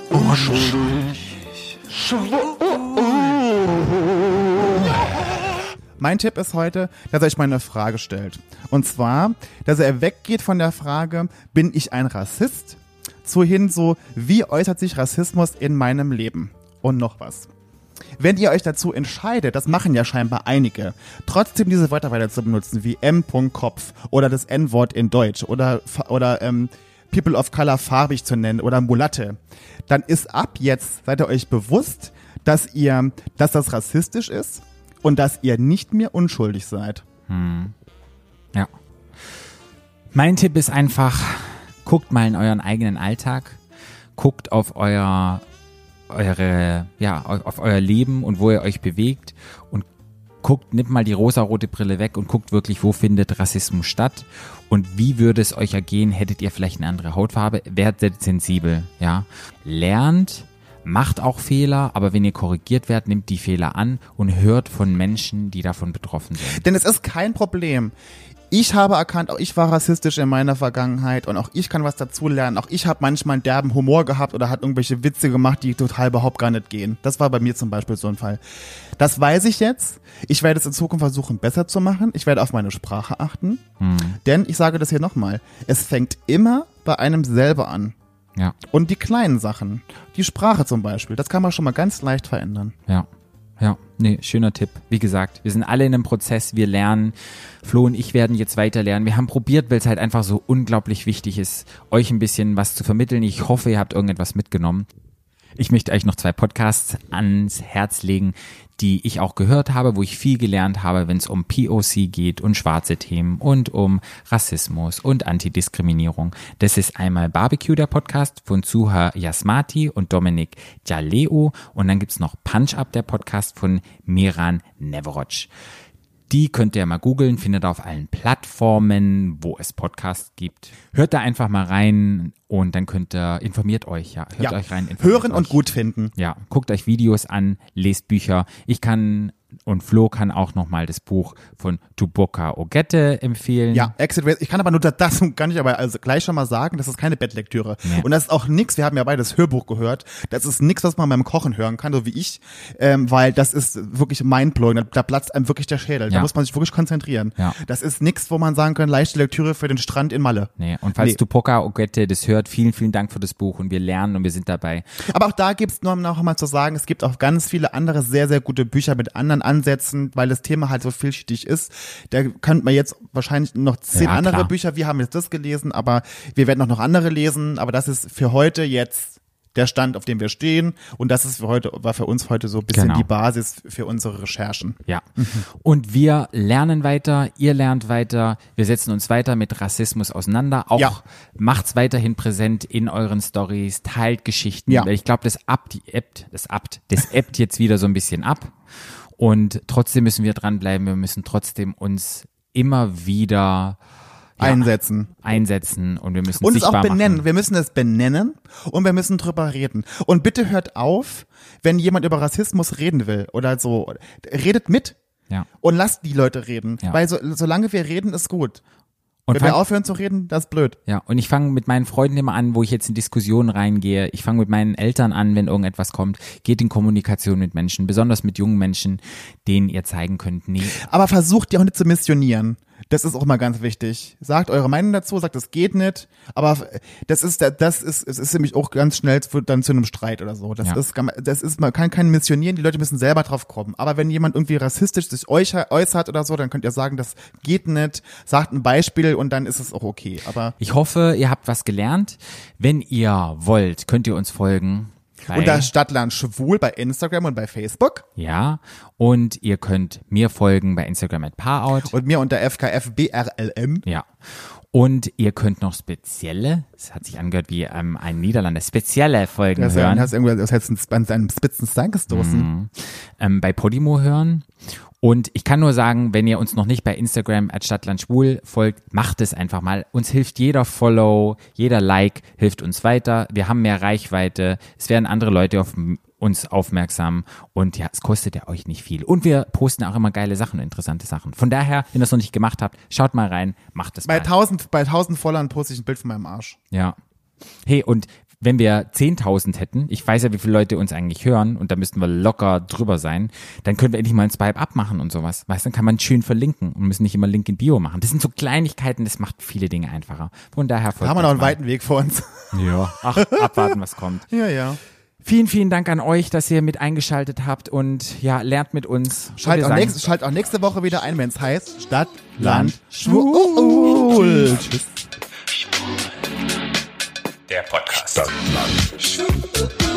Mein Tipp ist heute, dass er euch mal eine Frage stellt. Und zwar, dass er weggeht von der Frage, bin ich ein Rassist? Zu hin so, wie äußert sich Rassismus in meinem Leben? Und noch was. Wenn ihr euch dazu entscheidet, das machen ja scheinbar einige, trotzdem diese Wörter weiter zu benutzen, wie M.Kopf oder das N-Wort in Deutsch oder People of Color farbig zu nennen oder Mulatte, dann ist ab jetzt, seid ihr euch bewusst, dass das rassistisch ist und dass ihr nicht mehr unschuldig seid. Ja. Mein Tipp ist einfach, guckt mal in euren eigenen Alltag, guckt auf euer Leben und wo ihr euch bewegt und nimmt mal die rosarote Brille weg und guckt wirklich, wo findet Rassismus statt und wie würde es euch ergehen, hättet ihr vielleicht eine andere Hautfarbe, werdet sensibel, ja. Lernt, macht auch Fehler, aber wenn ihr korrigiert werdet, nehmt die Fehler an und hört von Menschen, die davon betroffen sind. Denn es ist kein Problem. Ich habe erkannt, auch ich war rassistisch in meiner Vergangenheit und auch ich kann was dazu lernen. Auch ich habe manchmal einen derben Humor gehabt oder hat irgendwelche Witze gemacht, die total überhaupt gar nicht gehen. Das war bei mir zum Beispiel so ein Fall. Das weiß ich jetzt. Ich werde es in Zukunft versuchen, besser zu machen. Ich werde auf meine Sprache achten. Denn, ich sage das hier nochmal, es fängt immer bei einem selber an. Ja. Und die kleinen Sachen, die Sprache zum Beispiel, das kann man schon mal ganz leicht verändern. Ja, nee, schöner Tipp. Wie gesagt, wir sind alle in einem Prozess, wir lernen. Flo und ich werden jetzt weiter lernen. Wir haben probiert, weil es halt einfach so unglaublich wichtig ist, euch ein bisschen was zu vermitteln. Ich hoffe, ihr habt irgendetwas mitgenommen. Ich möchte euch noch 2 Podcasts ans Herz legen, die ich auch gehört habe, wo ich viel gelernt habe, wenn es um POC geht und schwarze Themen und um Rassismus und Antidiskriminierung. Das ist einmal Barbecue, der Podcast von Suha Yasmati und Dominik Jaleo und dann gibt's noch Punch Up, der Podcast von Miran Neveroj. Die könnt ihr mal googeln, findet ihr auf allen Plattformen, wo es Podcasts gibt. Hört da einfach mal rein und dann informiert euch, ja. Hört euch rein. Hören und gut finden. Ja, guckt euch Videos an, lest Bücher. Und Flo kann auch nochmal das Buch von Tuboka Ogette empfehlen. Ja, Exit Race. Ich kann aber nur das kann ich aber also gleich schon mal sagen, das ist keine Bettlektüre. Nee. Und das ist auch nix, wir haben ja beide das Hörbuch gehört, das ist nix, was man beim Kochen hören kann, so wie ich, weil das ist wirklich mindblowing, da platzt einem wirklich der Schädel, da muss man sich wirklich konzentrieren. Ja. Das ist nix, wo man sagen kann, leichte Lektüre für den Strand in Malle. Nee. Und falls Tuboka Ogette das hört, vielen, vielen Dank für das Buch und wir lernen und wir sind dabei. Aber auch da gibt's nur noch mal zu sagen, es gibt auch ganz viele andere sehr, sehr gute Bücher mit anderen Ansätzen, weil das Thema halt so vielschichtig ist. Da könnte man jetzt wahrscheinlich noch 10 andere Bücher, wir haben jetzt das gelesen, aber wir werden auch noch andere lesen, aber das ist für heute jetzt der Stand, auf dem wir stehen und das ist war für uns heute so ein bisschen die Basis für unsere Recherchen. Ja. Und wir lernen weiter, ihr lernt weiter, wir setzen uns weiter mit Rassismus auseinander. Auch macht's weiterhin präsent in euren Stories, teilt Geschichten. Ja. Ich glaube, das ebbt jetzt wieder so ein bisschen ab. Und trotzdem müssen wir dranbleiben, wir müssen trotzdem uns immer wieder einsetzen und wir müssen und es sichtbar auch benennen. machen. Wir müssen es benennen und wir müssen drüber reden. Und bitte hört auf, wenn jemand über Rassismus reden will oder so, redet mit und lasst die Leute reden, weil solange wir reden, ist gut. Und wenn wir aufhören zu reden, das ist blöd. Ja, und ich fange mit meinen Freunden immer an, wo ich jetzt in Diskussionen reingehe. Ich fange mit meinen Eltern an, wenn irgendetwas kommt. Geht in Kommunikation mit Menschen, besonders mit jungen Menschen, denen ihr zeigen könnt, nee. Aber versucht die auch nicht zu missionieren. Das ist auch mal ganz wichtig. Sagt eure Meinung dazu, sagt, das geht nicht. Aber es ist nämlich auch ganz schnell dann zu einem Streit oder so. Man kann keinen missionieren, die Leute müssen selber drauf kommen. Aber wenn jemand irgendwie rassistisch sich äußert oder so, dann könnt ihr sagen, das geht nicht. Sagt ein Beispiel und dann ist es auch okay. Aber ich hoffe, ihr habt was gelernt. Wenn ihr wollt, könnt ihr uns folgen. Unter Stadtland Schwul bei Instagram und bei Facebook. Ja, und ihr könnt mir folgen bei Instagram @Paarout. Und mir unter FKFBRLM. Ja. Und ihr könnt noch spezielle, das hat sich angehört wie ein Niederlander, spezielle Folgen hören. Das heißt an seinem spitzen Stein gestoßen. Bei Podimo hören. Und ich kann nur sagen, wenn ihr uns noch nicht bei Instagram @Stadtlandschwul folgt, macht es einfach mal. Uns hilft jeder Follow, jeder Like hilft uns weiter. Wir haben mehr Reichweite. Es werden andere Leute auf uns aufmerksam. Und ja, es kostet ja euch nicht viel. Und wir posten auch immer geile Sachen, interessante Sachen. Von daher, wenn ihr das noch nicht gemacht habt, schaut mal rein, macht es mal. Bei 1000 Followern poste ich ein Bild von meinem Arsch. Ja. Hey, und wenn wir 10.000 hätten, ich weiß ja, wie viele Leute uns eigentlich hören und da müssten wir locker drüber sein, dann können wir endlich mal ein Swipe-Up machen und sowas. Weißt du, dann kann man schön verlinken und müssen nicht immer Link in Bio machen. Das sind so Kleinigkeiten, das macht viele Dinge einfacher. Von daher Da haben wir noch einen weiten Weg vor uns. Ja, ach, abwarten, was kommt. Ja. Vielen, vielen Dank an euch, dass ihr mit eingeschaltet habt und ja, lernt mit uns. Schalt auch nächste Woche wieder ein, wenn es heißt Stadt, Land, Schwul. Tschüss. Der Podcast. Stadt, Land, Schwul.